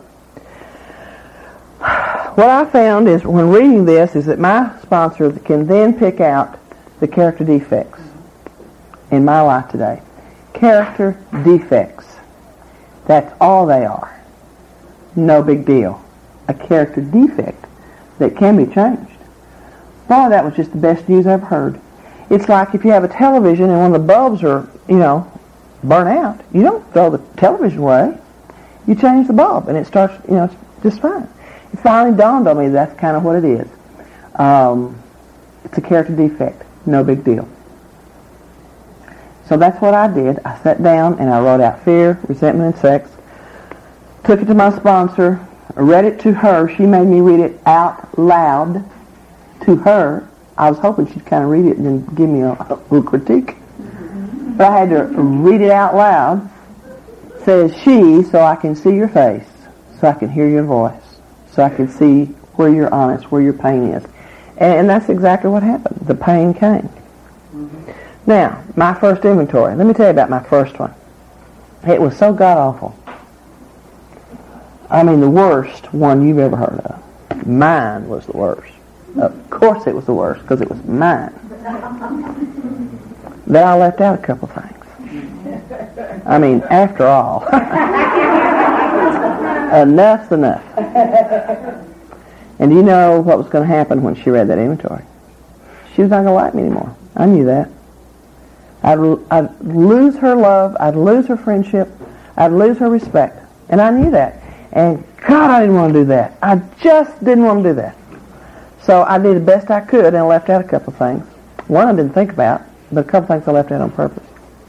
Speaker 1: What I found is when reading this is that my sponsor can then pick out the character defects in my life today. Character defects. That's all they are. No big deal. A character defect that can be changed. Boy, that was just the best news I've heard. It's like if you have a television and one of the bulbs are, you know, burnt out, you don't throw the television away. You change the bulb and it starts, you know, just fine. It finally dawned on me that's kind of what it is. Um, it's a character defect. No big deal. So that's what I did. I sat down and I wrote out fear, resentment, and sex. Took it to my sponsor. Read it to her. She made me read it out loud to her. I was hoping she'd kind of read it and then give me a, a little critique. But I had to read it out loud. Says she, so I can see your face, so I can hear your voice, so I can see where you're honest, where your pain is. And, and that's exactly what happened. The pain came. Mm-hmm. Now, my first inventory. Let me tell you about my first one. It was so god-awful. I mean, the worst one you've ever heard of. Mine was the worst. Of course it was the worst, because it was mine. Then I left out a couple things. I mean, after all. Enough's enough. And do you know what was going to happen when she read that inventory? She was not going to like me anymore. I knew that. I'd, I'd lose her love. I'd lose her friendship. I'd lose her respect. And I knew that. And God, I didn't want to do that. I just didn't want to do that. So I did the best I could and left out a couple of things. One I didn't think about, but a couple things I left out on purpose.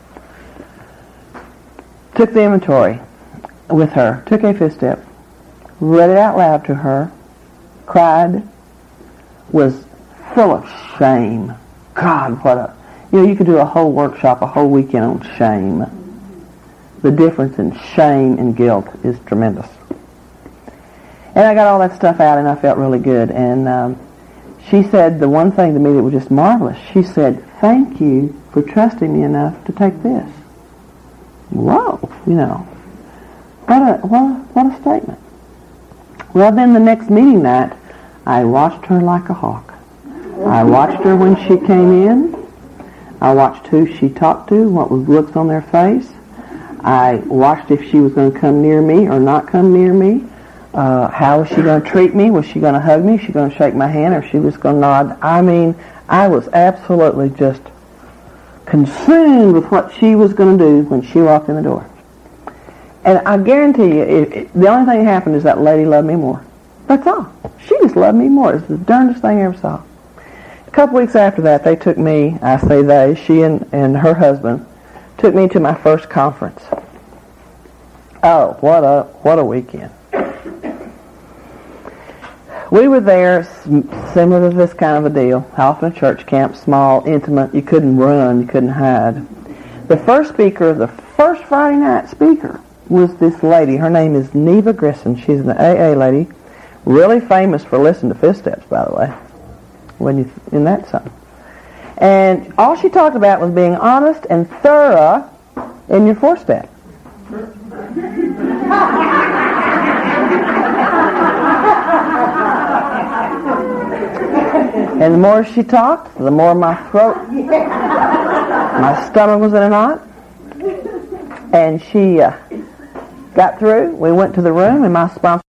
Speaker 1: Took the inventory with her, took a fifth step, read it out loud to her, cried, was full of shame. God, what a... You know, you could do a whole workshop, a whole weekend on shame. The difference in shame and guilt is tremendous. And I got all that stuff out, and I felt really good. And um, she said the one thing to me that was just marvelous. She said, "Thank you for trusting me enough to take this." Whoa, you know. What a, what a, what a statement. Well, then the next meeting night, I watched her like a hawk. I watched her when she came in. I watched who she talked to, what was looks on their face. I watched if she was going to come near me or not come near me. Uh, how was she going to treat me? Was she going to hug me? Was she going to shake my hand, or she was going to nod? I mean, I was absolutely just consumed with what she was going to do when she walked in the door. And I guarantee you, it, it, the only thing that happened is that lady loved me more. That's all. She just loved me more. It's the darndest thing I ever saw. A couple weeks after that, they took me, I say they, she and, and her husband, took me to my first conference. Oh, what a what a weekend. We were there, similar to this kind of a deal, off in a church camp, small, intimate. You couldn't run, you couldn't hide. The first speaker, the first Friday night speaker, was this lady. Her name is Neva Grissom. She's an A A lady, really famous for listening to fifth steps, by the way, when you in that something. And all she talked about was being honest and thorough in your fourth step. And the more she talked, the more my throat, my stomach was in a knot. And she uh, got through. We went to the room, and my sponsor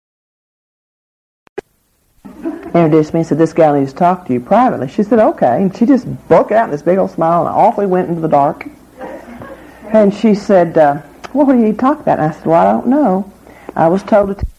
Speaker 1: introduced me and said, "This gal needs to talk to you privately." She said, "Okay." And she just broke out in this big old smile, and off we went into the dark. And she said, uh, "Well, what do you need to talk about?" And I said, "Well, I don't know. I was told to..." T-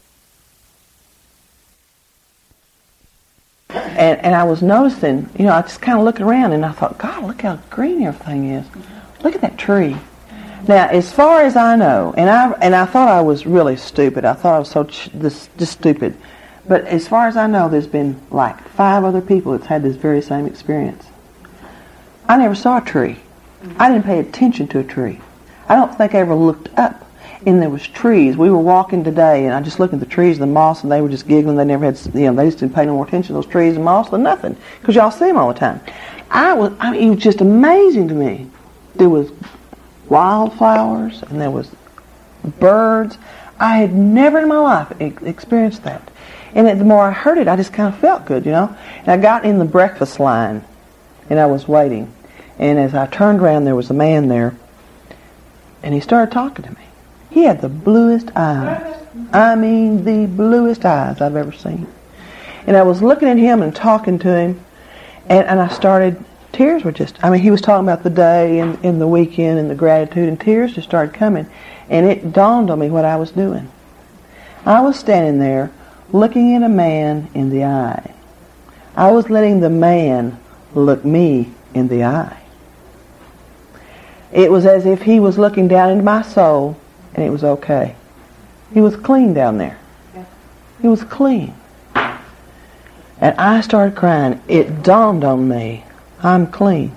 Speaker 1: and, and I was noticing, you know, I just kind of looked around, and I thought, God, look how green everything is. Look at that tree. Now, as far as I know, and I and I thought I was really stupid. I thought I was so ch- this, just stupid. But as far as I know, there's been like five other people that's had this very same experience. I never saw a tree. I didn't pay attention to a tree. I don't think I ever looked up, and there was trees. We were walking today, and I just looked at the trees and the moss, and they were just giggling. They never had, you know, they just didn't pay no more attention to those trees and moss than nothing, because y'all see them all the time. I was, I mean, it was just amazing to me. There was wildflowers, and there was birds. I had never in my life ex- experienced that. And it, the more I heard it, I just kind of felt good, you know. And I got in the breakfast line, and I was waiting. And as I turned around, there was a man there, and he started talking to me. He had the bluest eyes. I mean, the bluest eyes I've ever seen. And I was looking at him and talking to him, and, and I started, tears were just, I mean, he was talking about the day and, and the weekend and the gratitude, and tears just started coming. And it dawned on me what I was doing. I was standing there looking at a man in the eye. I was letting the man look me in the eye. It was as if he was looking down into my soul, and it was okay. He was clean down there. He was clean. And I started crying. It dawned on me, I'm clean.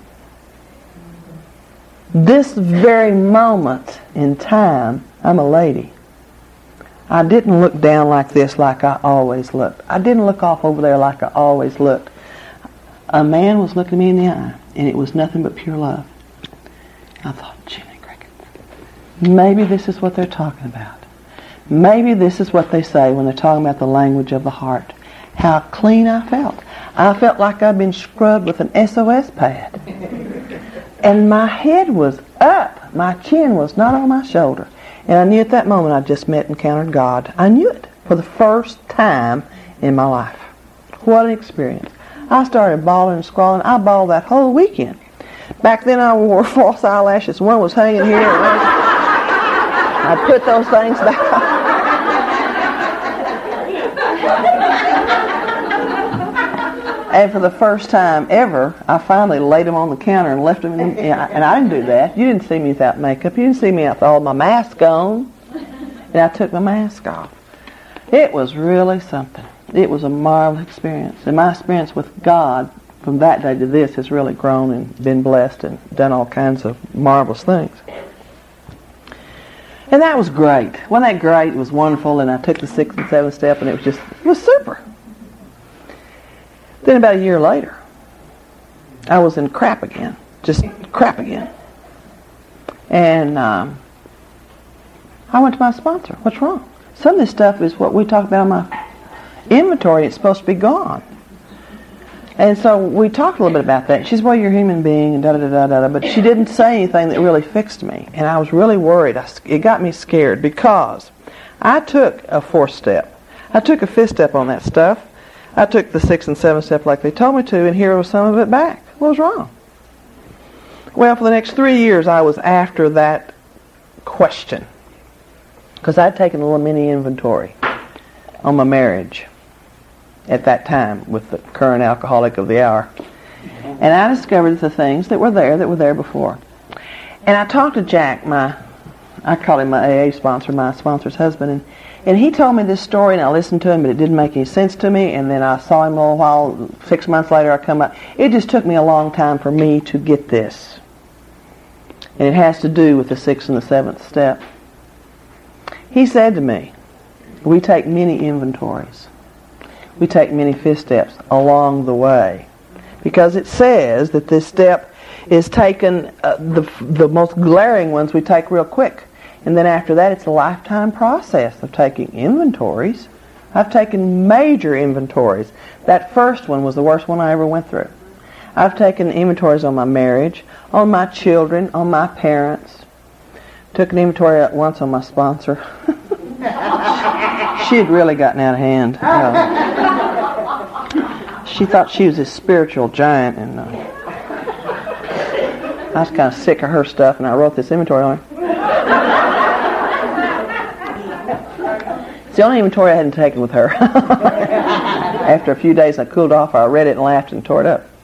Speaker 1: This very moment in time, I'm a lady. I didn't look down like this like I always looked. I didn't look off over there like I always looked. A man was looking me in the eye, and it was nothing but pure love. I thought, Jiminy Crickets, maybe this is what they're talking about. Maybe this is what they say when they're talking about the language of the heart. How clean I felt. I felt like I'd been scrubbed with an S O S pad. And my head was up. My chin was not on my shoulder. And I knew at that moment I just met and encountered God. I knew it for the first time in my life. What an experience. I started bawling and squalling. I bawled that whole weekend. Back then I wore false eyelashes. One was hanging here. I put those things back on. And for the first time ever, I finally laid them on the counter and left them in, and I didn't do that. You didn't see me without makeup. You didn't see me with all my mask on. And I took my mask off. It was really something. It was a marvelous experience. And my experience with God from that day to this has really grown and been blessed and done all kinds of marvelous things. And that was great. Wasn't that great? It was wonderful. And I took the sixth and seventh step, and it was just, it was super. Then about a year later, I was in crap again. Just crap again. And um, I went to my sponsor. What's wrong? Some of this stuff is what we talk about in my inventory. It's supposed to be gone. And so we talked a little bit about that. She said, well, you're a human being, and da-da-da-da-da. But she didn't say anything that really fixed me. And I was really worried. I, it got me scared because I took a fourth step. I took a fifth step on that stuff. I took the sixth and seventh step like they told me to, and here was some of it back. What was wrong? Well, for the next three years, I was after that question. Because I'd taken a little mini inventory on my marriage at that time with the current alcoholic of the hour. And I discovered the things that were there that were there before. And I talked to Jack, my, I call him my A A sponsor, my sponsor's husband, and, and he told me this story, and I listened to him, but it didn't make any sense to me, and then I saw him a little while, six months later I come up. It just took me a long time for me to get this. And it has to do with the sixth and the seventh step. He said to me, we take many inventories. We take many fifth steps along the way. Because it says that this step is taken, uh, the, the most glaring ones we take real quick. And then after that, it's a lifetime process of taking inventories. I've taken major inventories. That first one was the worst one I ever went through. I've taken inventories on my marriage, on my children, on my parents. Took an inventory once on my sponsor. She had really gotten out of hand. Uh, she thought she was this spiritual giant, and uh, I was kind of sick of her stuff, and I wrote this inventory on her. It's the only inventory I hadn't taken with her. After a few days I cooled off, I read it and laughed and tore it up.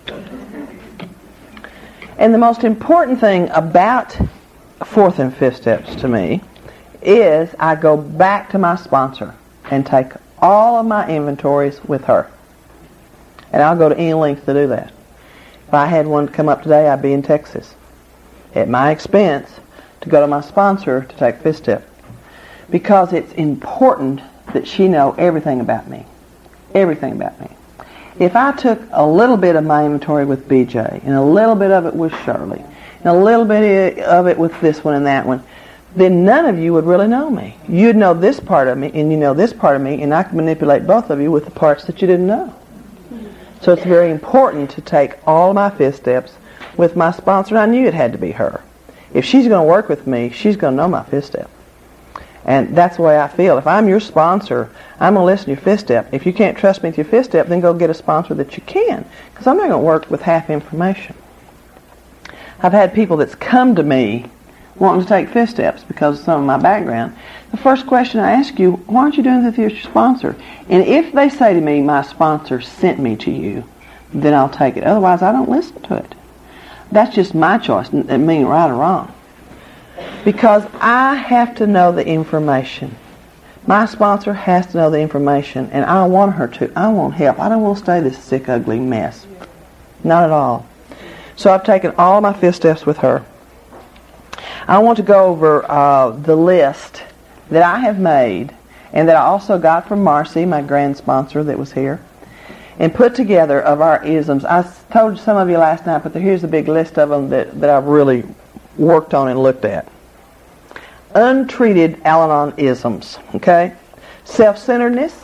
Speaker 1: And the most important thing about fourth and fifth steps to me is I go back to my sponsor and take all of my inventories with her. And I'll go to any length to do that. If I had one come up today, I'd be in Texas at my expense to go to my sponsor to take fifth step. Because it's important that she know everything about me. Everything about me. If I took a little bit of my inventory with B J, and a little bit of it with Shirley, and a little bit of it with this one and that one, then none of you would really know me. You'd know this part of me, and you know this part of me, and I could manipulate both of you with the parts that you didn't know. So it's very important to take all of my fifth steps with my sponsor, and I knew it had to be her. If she's going to work with me, she's going to know my fifth step. And that's the way I feel. If I'm your sponsor, I'm going to listen to your fifth step. If you can't trust me with your fifth step, then go get a sponsor that you can. Because I'm not going to work with half information. I've had people that's come to me wanting to take fifth steps because of some of my background. The first question I ask you, why aren't you doing this with your sponsor? And if they say to me, my sponsor sent me to you, then I'll take it. Otherwise, I don't listen to it. That's just my choice, it means right or wrong. Because I have to know the information. My sponsor has to know the information, and I want her to. I want help. I don't want to stay this sick, ugly mess. Not at all. So I've taken all my fifth steps with her. I want to go over uh, the list that I have made and that I also got from Marcy, my grand sponsor that was here, and put together of our isms. I told some of you last night, but here's a big list of them that, that I've really worked on and looked at. Untreated Al-Anon isms, okay? Self-centeredness,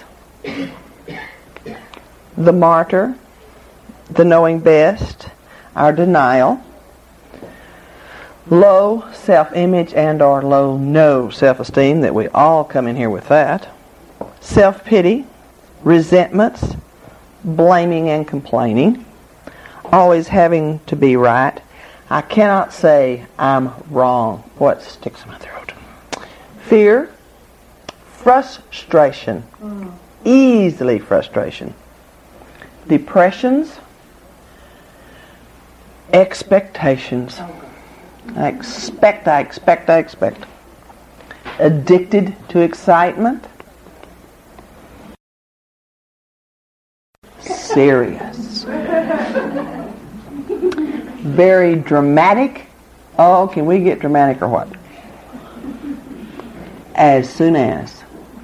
Speaker 1: the martyr, the knowing best, our denial, low self-image and or low no self-esteem, that we all come in here with that, self-pity, resentments, blaming and complaining, always having to be right. I cannot say I'm wrong. What sticks in my throat? Fear, frustration, mm. easily frustration, depressions, expectations. I expect, I expect, I expect. Addicted to excitement. Serious. Very dramatic. Oh, can we get dramatic or what? As soon as.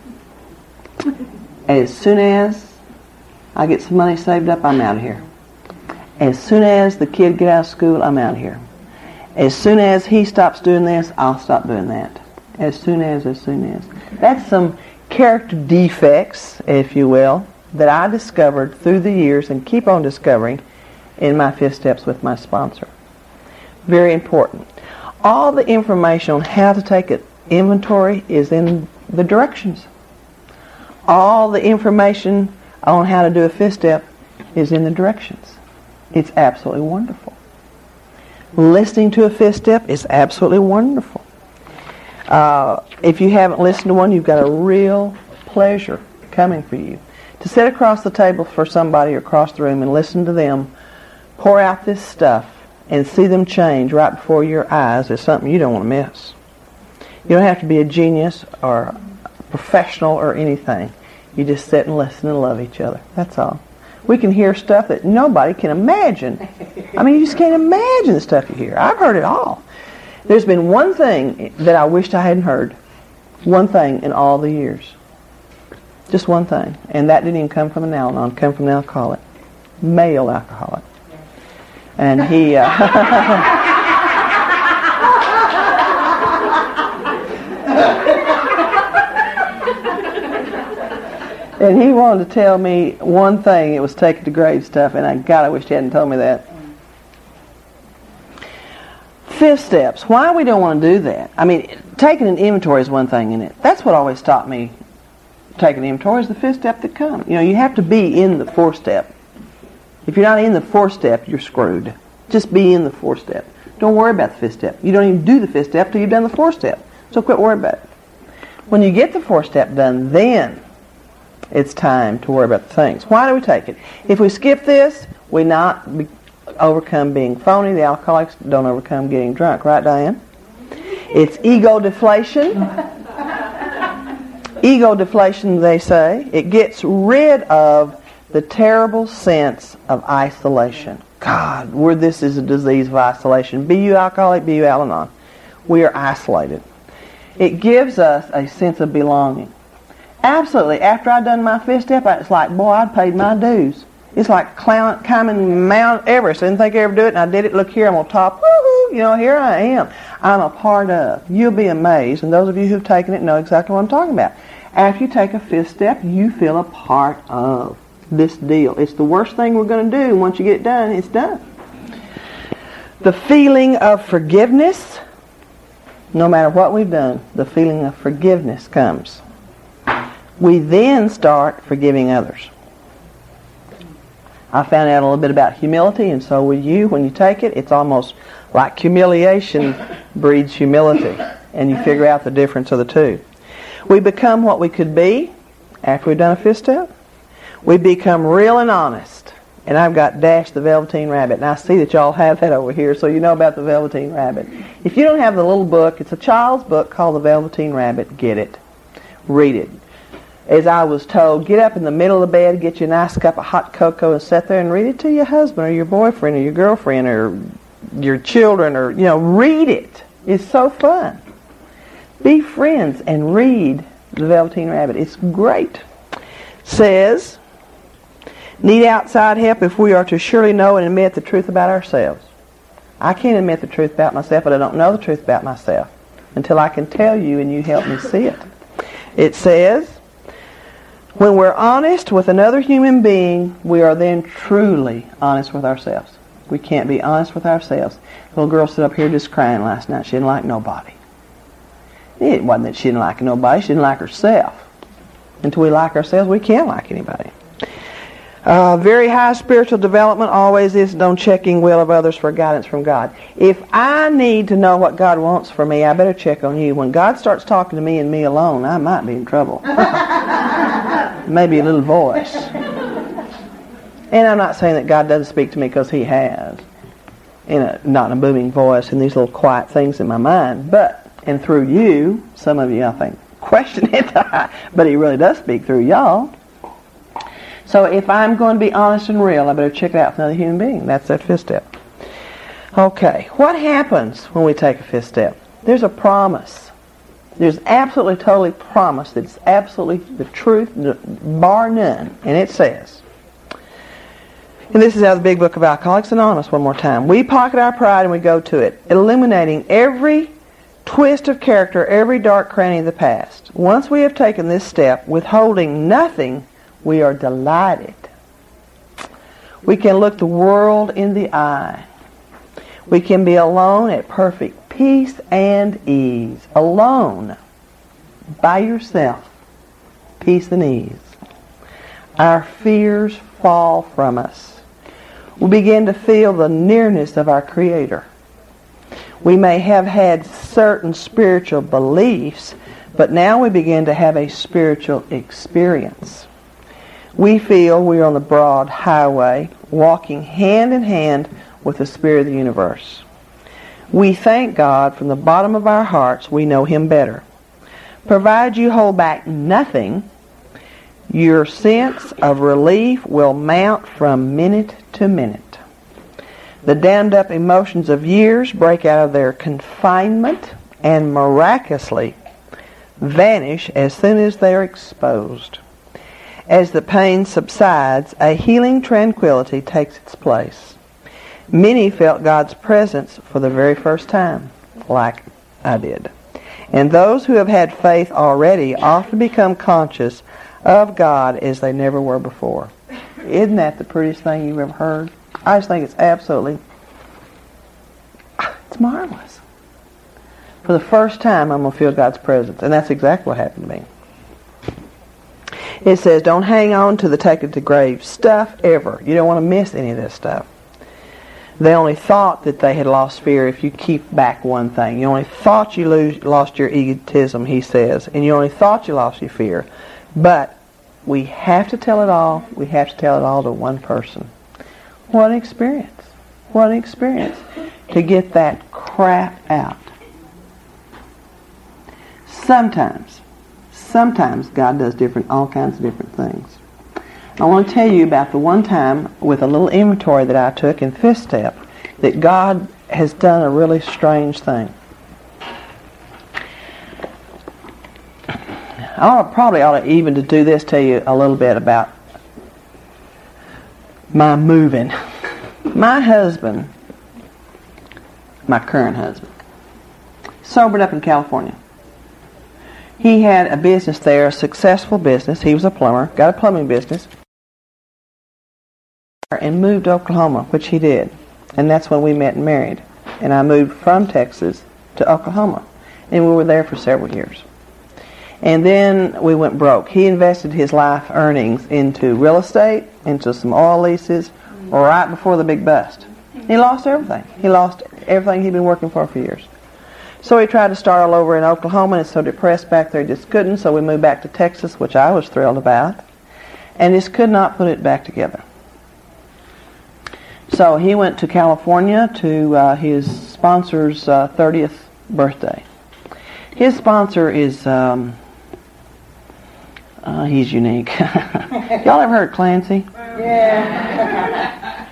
Speaker 1: As soon as I get some money saved up, I'm out of here. As soon as the kid get out of school, I'm out of here. As soon as he stops doing this, I'll stop doing that. As soon as, as soon as. That's some character defects, if you will, that I discovered through the years and keep on discovering in my fifth steps with my sponsor. Very important. All the information on how to take an inventory is in the directions. All the information on how to do a fifth step is in the directions. It's absolutely wonderful. Listening to a fifth step is absolutely wonderful. Uh, if you haven't listened to one, you've got a real pleasure coming for you. To sit across the table for somebody or across the room and listen to them pour out this stuff and see them change right before your eyes is something you don't want to miss. You don't have to be a genius or a professional or anything. You just sit and listen and love each other. That's all. We can hear stuff that nobody can imagine. I mean, you just can't imagine the stuff you hear. I've heard it all. There's been one thing that I wished I hadn't heard. One thing in all the years. Just one thing. And that didn't even come from an Al-Anon. It came from an alcoholic. Male alcoholic. And he... Uh, And he wanted to tell me one thing. It was taking the grade stuff, and I God, I wish he hadn't told me that. Fifth steps. Why we don't want to do that? I mean, taking an inventory is one thing in it. That's what always stopped me. Taking an inventory is the fifth step that comes. You know, you have to be in the fourth step. If you're not in the fourth step, you're screwed. Just be in the fourth step. Don't worry about the fifth step. You don't even do the fifth step till you've done the fourth step. So quit worrying about it. When you get the fourth step done, then it's time to worry about the things. Why do we take it? If we skip this, we not be, overcome being phony. The alcoholics don't overcome getting drunk. Right, Diane? It's ego deflation. Ego deflation, they say. It gets rid of the terrible sense of isolation. God, we're, this is a disease of isolation. Be you alcoholic, be you Al-Anon. We are isolated. It gives us a sense of belonging. Absolutely. After I'd done my fifth step, it's like, boy, I'd paid my dues. It's like clown, climbing Mount Everest. I didn't think I'd ever do it, and I did it. Look here, I'm on top. Woo-hoo! You know, here I am. I'm a part of. You'll be amazed, and those of you who've taken it know exactly what I'm talking about. After you take a fifth step, you feel a part of this deal. It's the worst thing we're going to do. Once you get it done, it's done. The feeling of forgiveness, no matter what we've done, the feeling of forgiveness comes. We then start forgiving others. I found out a little bit about humility, and so will you. When you take it, it's almost like humiliation breeds humility, and you figure out the difference of the two. We become what we could be after we've done a fifth step. We become real and honest. And I've got Dash the Velveteen Rabbit, and I see that y'all have that over here, so you know about the Velveteen Rabbit. If you don't have the little book, it's a child's book called The Velveteen Rabbit. Get it. Read it. As I was told, get up in the middle of the bed, get you a nice cup of hot cocoa, and sit there and read it to your husband or your boyfriend or your girlfriend or your children, or, you know, read it. It's so fun. Be friends and read The Velveteen Rabbit. It's great. Says, need outside help if we are to surely know and admit the truth about ourselves. I can't admit the truth about myself, but I don't know the truth about myself until I can tell you and you help me see it. It says, when we're honest with another human being, we are then truly honest with ourselves. We can't be honest with ourselves. The little girl stood up here just crying last night. She didn't like nobody. It wasn't that she didn't like nobody. She didn't like herself. Until we like ourselves, we can't like anybody. Uh, very high spiritual development always is on checking will of others for guidance from God. If I need to know what God wants for me, I better check on you. When God starts talking to me and me alone, I might be in trouble. Maybe a little voice. And I'm not saying that God doesn't speak to me, because He has. In a, not in a booming voice, and these little quiet things in my mind. But, and through you, some of you, I think, question it, but He really does speak through y'all. So if I'm going to be honest and real, I better check it out with another human being. That's that fifth step. Okay, what happens when we take a fifth step? There's a promise. There's absolutely, totally promise that's absolutely the truth, bar none. And it says, and this is out of the Big Book of Alcoholics Anonymous one more time. We pocket our pride and we go to it, eliminating every twist of character, every dark cranny of the past. Once we have taken this step, withholding nothing, we are delighted. We can look the world in the eye. We can be alone at perfect peace and ease. Alone, by yourself, peace and ease. Our fears fall from us. We begin to feel the nearness of our Creator. We may have had certain spiritual beliefs, but now we begin to have a spiritual experience. We feel we are on the broad highway, walking hand in hand with the Spirit of the universe. We thank God from the bottom of our hearts we know Him better. Provided you hold back nothing, your sense of relief will mount from minute to minute. The dammed up emotions of years break out of their confinement and miraculously vanish as soon as they are exposed. As the pain subsides, a healing tranquility takes its place. Many felt God's presence for the very first time, like I did. And those who have had faith already often become conscious of God as they never were before. Isn't that the prettiest thing you've ever heard? I just think it's absolutely, it's marvelous. For the first time, I'm going to feel God's presence. And that's exactly what happened to me. It says, don't hang on to the take it to grave stuff ever. You don't want to miss any of this stuff. They only thought that they had lost fear if you keep back one thing. You only thought you lose, lost your egotism, he says. And you only thought you lost your fear. But we have to tell it all. We have to tell it all to one person. What an experience. What an experience to get that crap out. Sometimes, sometimes God does different, all kinds of different things. I want to tell you about the one time with a little inventory that I took in fifth step that God has done a really strange thing. I ought, probably ought to even to do this, tell you a little bit about my moving. My husband, my current husband, sobered up in California. He had a business there, a successful business. He was a plumber, got a plumbing business, and moved to Oklahoma, which he did. And that's when we met and married. And I moved from Texas to Oklahoma. And we were there for several years. And then we went broke. He invested his life earnings into real estate, into some oil leases, right before the big bust. He lost everything. He lost everything he'd been working for for years. So he tried to start all over in Oklahoma, and so depressed back there he just couldn't, so we moved back to Texas, which I was thrilled about, and just could not put it back together. So he went to California to uh, his sponsor's uh, thirtieth birthday. His sponsor is, um, uh, he's unique. Y'all ever heard of Clancy?
Speaker 2: Yeah.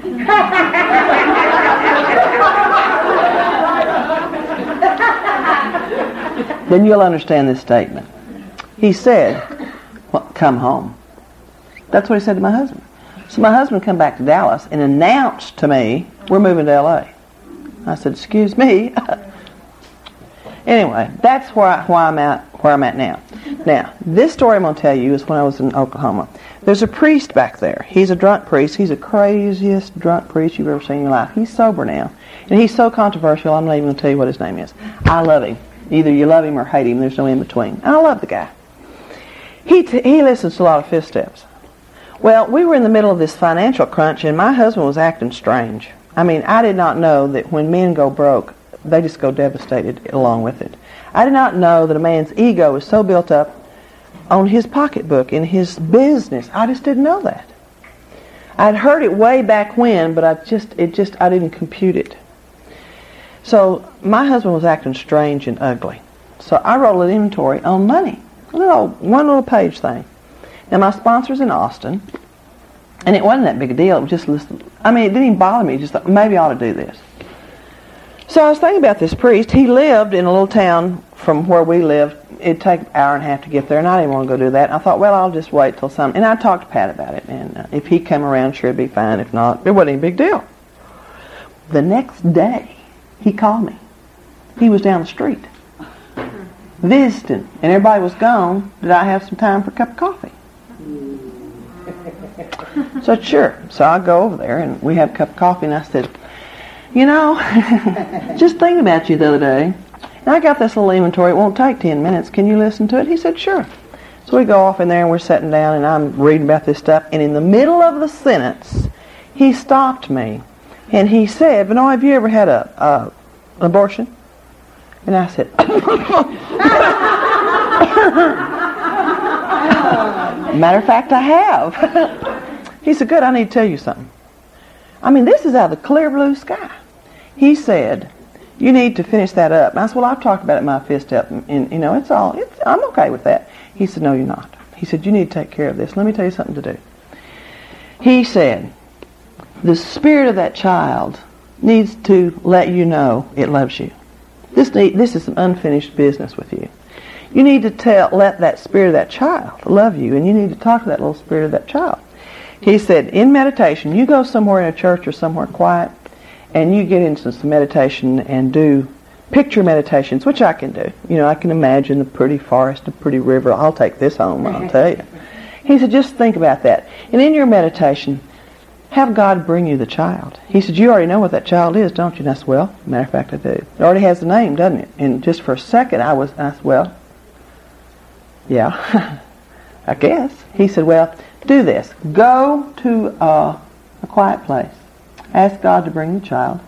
Speaker 1: Then you'll understand this statement. He said, well, come home. That's what he said to my husband. So my husband come back to Dallas and announced to me, we're moving to L A. I said, excuse me. Anyway, that's where, I, where, I'm at, where I'm at now. Now, this story I'm going to tell you is when I was in Oklahoma. There's a priest back there. He's a drunk priest. He's the craziest drunk priest you've ever seen in your life. He's sober now. And he's so controversial, I'm not even going to tell you what his name is. I love him. Either you love him or hate him. There's no in between. I love the guy. He t- he listens to a lot of fifth steps. Well, we were in the middle of this financial crunch, and my husband was acting strange. I mean, I did not know that when men go broke, they just go devastated along with it. I did not know that a man's ego is so built up on his pocketbook, in his business. I just didn't know that. I'd heard it way back when, but I just, it just, I didn't compute it. So my husband was acting strange and ugly. So I wrote an inventory on money, a little, one little page thing. Now my sponsor's in Austin, and it wasn't that big a deal. It was just, listen, I mean, it didn't even bother me. Just thought, maybe I ought to do this. So I was thinking about this priest. He lived in a little town from where we lived. It'd take an hour and a half to get there, and I didn't want to go do that. And I thought, well, I'll just wait till some. And I talked to Pat about it, and uh, if he came around, sure, it'd be fine. If not, it wasn't any big deal. The next day, he called me. He was down the street visiting, and everybody was gone. Did I have some time for a cup of coffee? So sure. So I go over there, and we have a cup of coffee, and I said, you know, just thinking about you the other day, and I got this little inventory. It won't take ten minutes. Can you listen to it? He said, sure. So we go off in there, and we're sitting down, and I'm reading about this stuff, and in the middle of the sentence, he stopped me, and he said, Vanoy, have you ever had a, a abortion? And I said, matter of fact, I have. He said, good, I need to tell you something. I mean, this is out of the clear blue sky. He said, you need to finish that up. And I said, well, I've talked about it in my fifth step, and, and you know, it's all, it's, I'm okay with that. He said, no, you're not. He said, you need to take care of this. Let me tell you something to do. He said, the spirit of that child needs to let you know it loves you. This need, this is some unfinished business with you. You need to tell, let that spirit of that child love you, and you need to talk to that little spirit of that child. He said, in meditation, you go somewhere in a church or somewhere quiet, and you get into some meditation and do picture meditations, which I can do. You know, I can imagine the pretty forest, the pretty river. I'll take this home, I'll tell you. He said, just think about that. And in your meditation, have God bring you the child. He said, you already know what that child is, don't you? And I said, well, matter of fact, I do. It already has the name, doesn't it? And just for a second, I was, I said, well, yeah, I guess. He said, well, do this. Go to uh, a quiet place. Ask God to bring the child.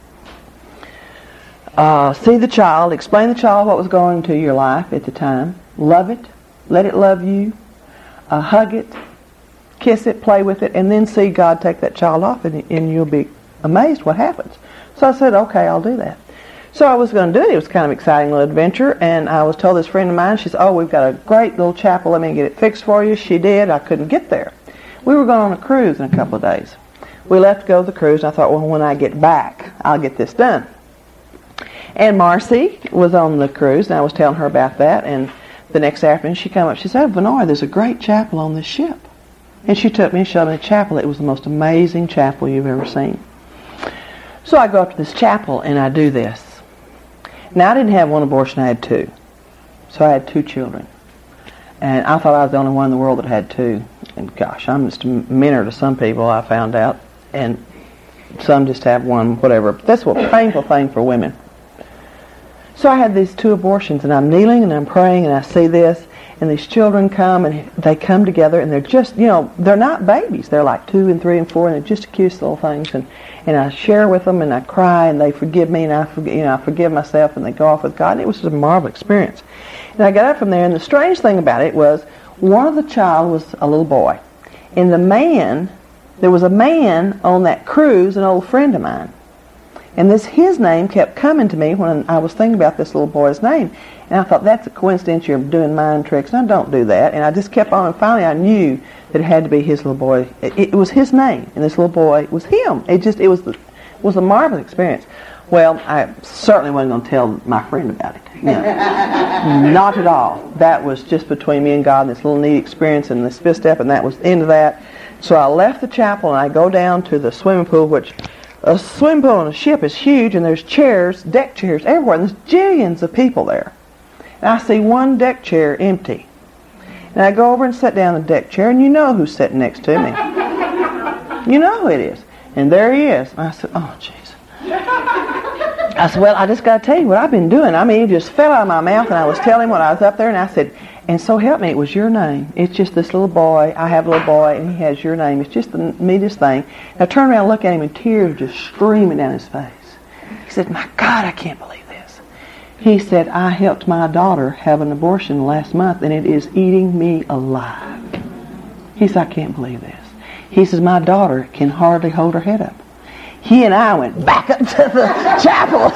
Speaker 1: Uh, see the child. Explain the child what was going to your life at the time. Love it. Let it love you. Uh, hug it. Kiss it. Play with it. And then see God take that child off, and, and you'll be amazed what happens. So I said, okay, I'll do that. So I was going to do it. It was kind of an exciting little adventure. And I was told this friend of mine, she said, oh, we've got a great little chapel. Let me get it fixed for you. She did. I couldn't get there. We were going on a cruise in a couple of days. We left to go to the cruise, and I thought, well, when I get back, I'll get this done. And Marcy was on the cruise, and I was telling her about that. And the next afternoon, she came up. She said, Vanoy, there's a great chapel on this ship. And she took me and showed me the chapel. It was the most amazing chapel you've ever seen. So I go up to this chapel, and I do this. Now, I didn't have one abortion. I had two. So I had two children. And I thought I was the only one in the world that had two. And gosh, I'm just a minor to some people, I found out. And some just have one, whatever. But that's a painful thing for women. So I had these two abortions, and I'm kneeling, and I'm praying, and I see this. And these children come, and they come together, and they're just, you know, they're not babies. They're like two and three and four, and they're just cute little things. And, and I share with them, and I cry, and they forgive me, and I forgive, you know, I forgive myself, and they go off with God. And it was just a marvelous experience. And I got up from there, and the strange thing about it was one of the child was a little boy. And the man, there was a man on that cruise, an old friend of mine. And this his name kept coming to me when I was thinking about this little boy's name. And I thought, that's a coincidence, you're doing mind tricks. No, don't do that. And I just kept on, and finally I knew that it had to be his little boy. It, it was his name, and this little boy was him. It just, it was, the, it was a marvelous experience. Well, I certainly wasn't going to tell my friend about it. No. Not at all. That was just between me and God, and this little neat experience and this fifth step, and that was the end of that. So I left the chapel, and I go down to the swimming pool, which a swimming pool on a ship is huge, and there's chairs, deck chairs everywhere, and there's jillions of people there. And I see one deck chair empty. And I go over and sit down in the deck chair, and you know who's sitting next to me. You know who it is. And there he is. And I said, oh, jeez. I said, well, I just got to tell you what I've been doing. I mean, it just fell out of my mouth, and I was telling him when I was up there, and I said, and so help me, it was your name. It's just this little boy. I have a little boy, and he has your name. It's just the neatest thing. And I turned around and looked at him, and tears were just streaming down his face. He said, my God, I can't believe this. He said, I helped my daughter have an abortion last month, and it is eating me alive. He said, I can't believe this. He says, my daughter can hardly hold her head up. He and I went back up to the chapel.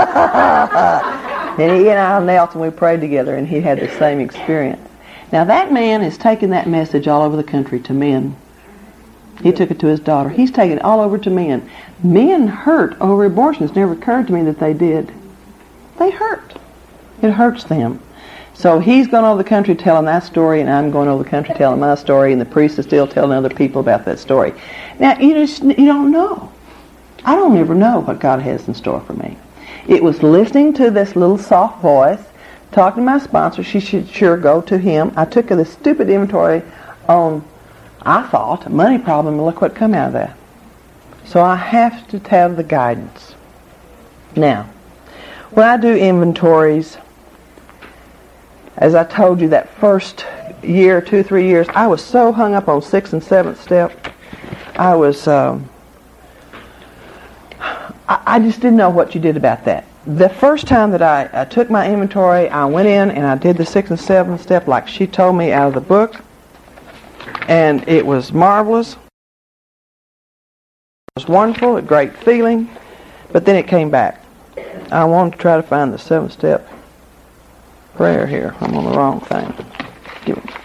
Speaker 1: And he and I knelt and we prayed together, and he had the same experience. Now that man is taking that message all over the country to men. He took it to his daughter. He's taking it all over to men. Men hurt over abortion. It's never occurred to me that they did. They hurt. It hurts them. So he's going over the country telling that story, and I'm going over the country telling my story, and the priest is still telling other people about that story. Now, you just you don't know. I don't ever know what God has in store for me. It was listening to this little soft voice, talking to my sponsor. She should sure go to him. I took this stupid inventory on, I thought, a money problem, and look what come out of that. So I have to have the guidance. Now, when I do inventories, as I told you, that first year, two, three years, I was so hung up on sixth and seventh step. I was, um, I, I just didn't know what you did about that. The first time that I, I took my inventory, I went in and I did the sixth and seventh step like she told me out of the book. And it was marvelous. It was wonderful, a great feeling. But then it came back. I wanted to try to find the seventh step prayer here. I'm on the wrong thing. Give me.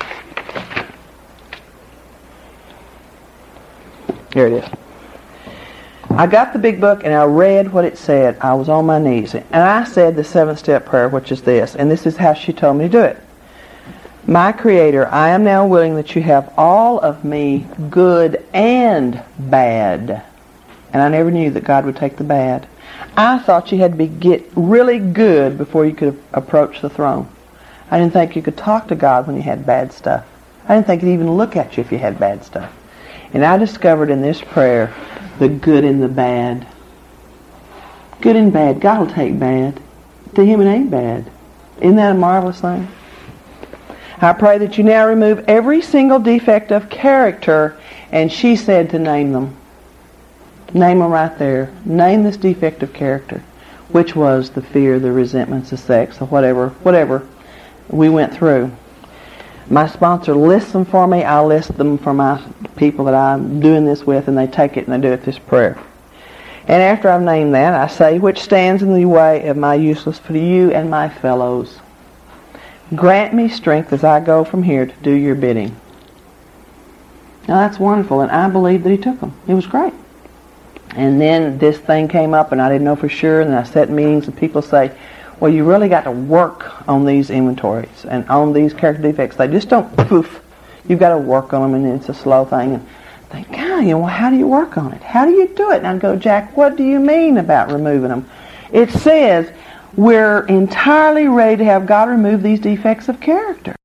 Speaker 1: Here it is. I got the big book and I read what it said. I was on my knees. And I said the seventh step prayer, which is this. And this is how she told me to do it. My Creator, I am now willing that you have all of me, good and bad. And I never knew that God would take the bad. I thought you had to be get really good before you could approach the throne. I didn't think you could talk to God when you had bad stuff. I didn't think He'd even look at you if you had bad stuff. And I discovered in this prayer the good and the bad. Good and bad. God will take bad. To Him it ain't bad. Isn't that a marvelous thing? I pray that you now remove every single defect of character. And she said to name them. Name them right there. Name this defect of character, which was the fear, the resentments, the sex, the whatever, whatever we went through. My sponsor lists them for me. I list them for my people that I'm doing this with, and they take it and they do it this prayer. And after I've named that, I say, which stands in the way of my useless for you and my fellows. Grant me strength as I go from here to do your bidding. Now that's wonderful, and I believe that He took them. It was great. And then this thing came up, and I didn't know for sure, and I sat in meetings, and people say, well, you really got to work on these inventories and on these character defects. They just don't poof. You've got to work on them, and it's a slow thing. And I think, God, you know, well, how do you work on it? How do you do it? And I'd go, Jack, what do you mean about removing them? It says we're entirely ready to have God remove these defects of character.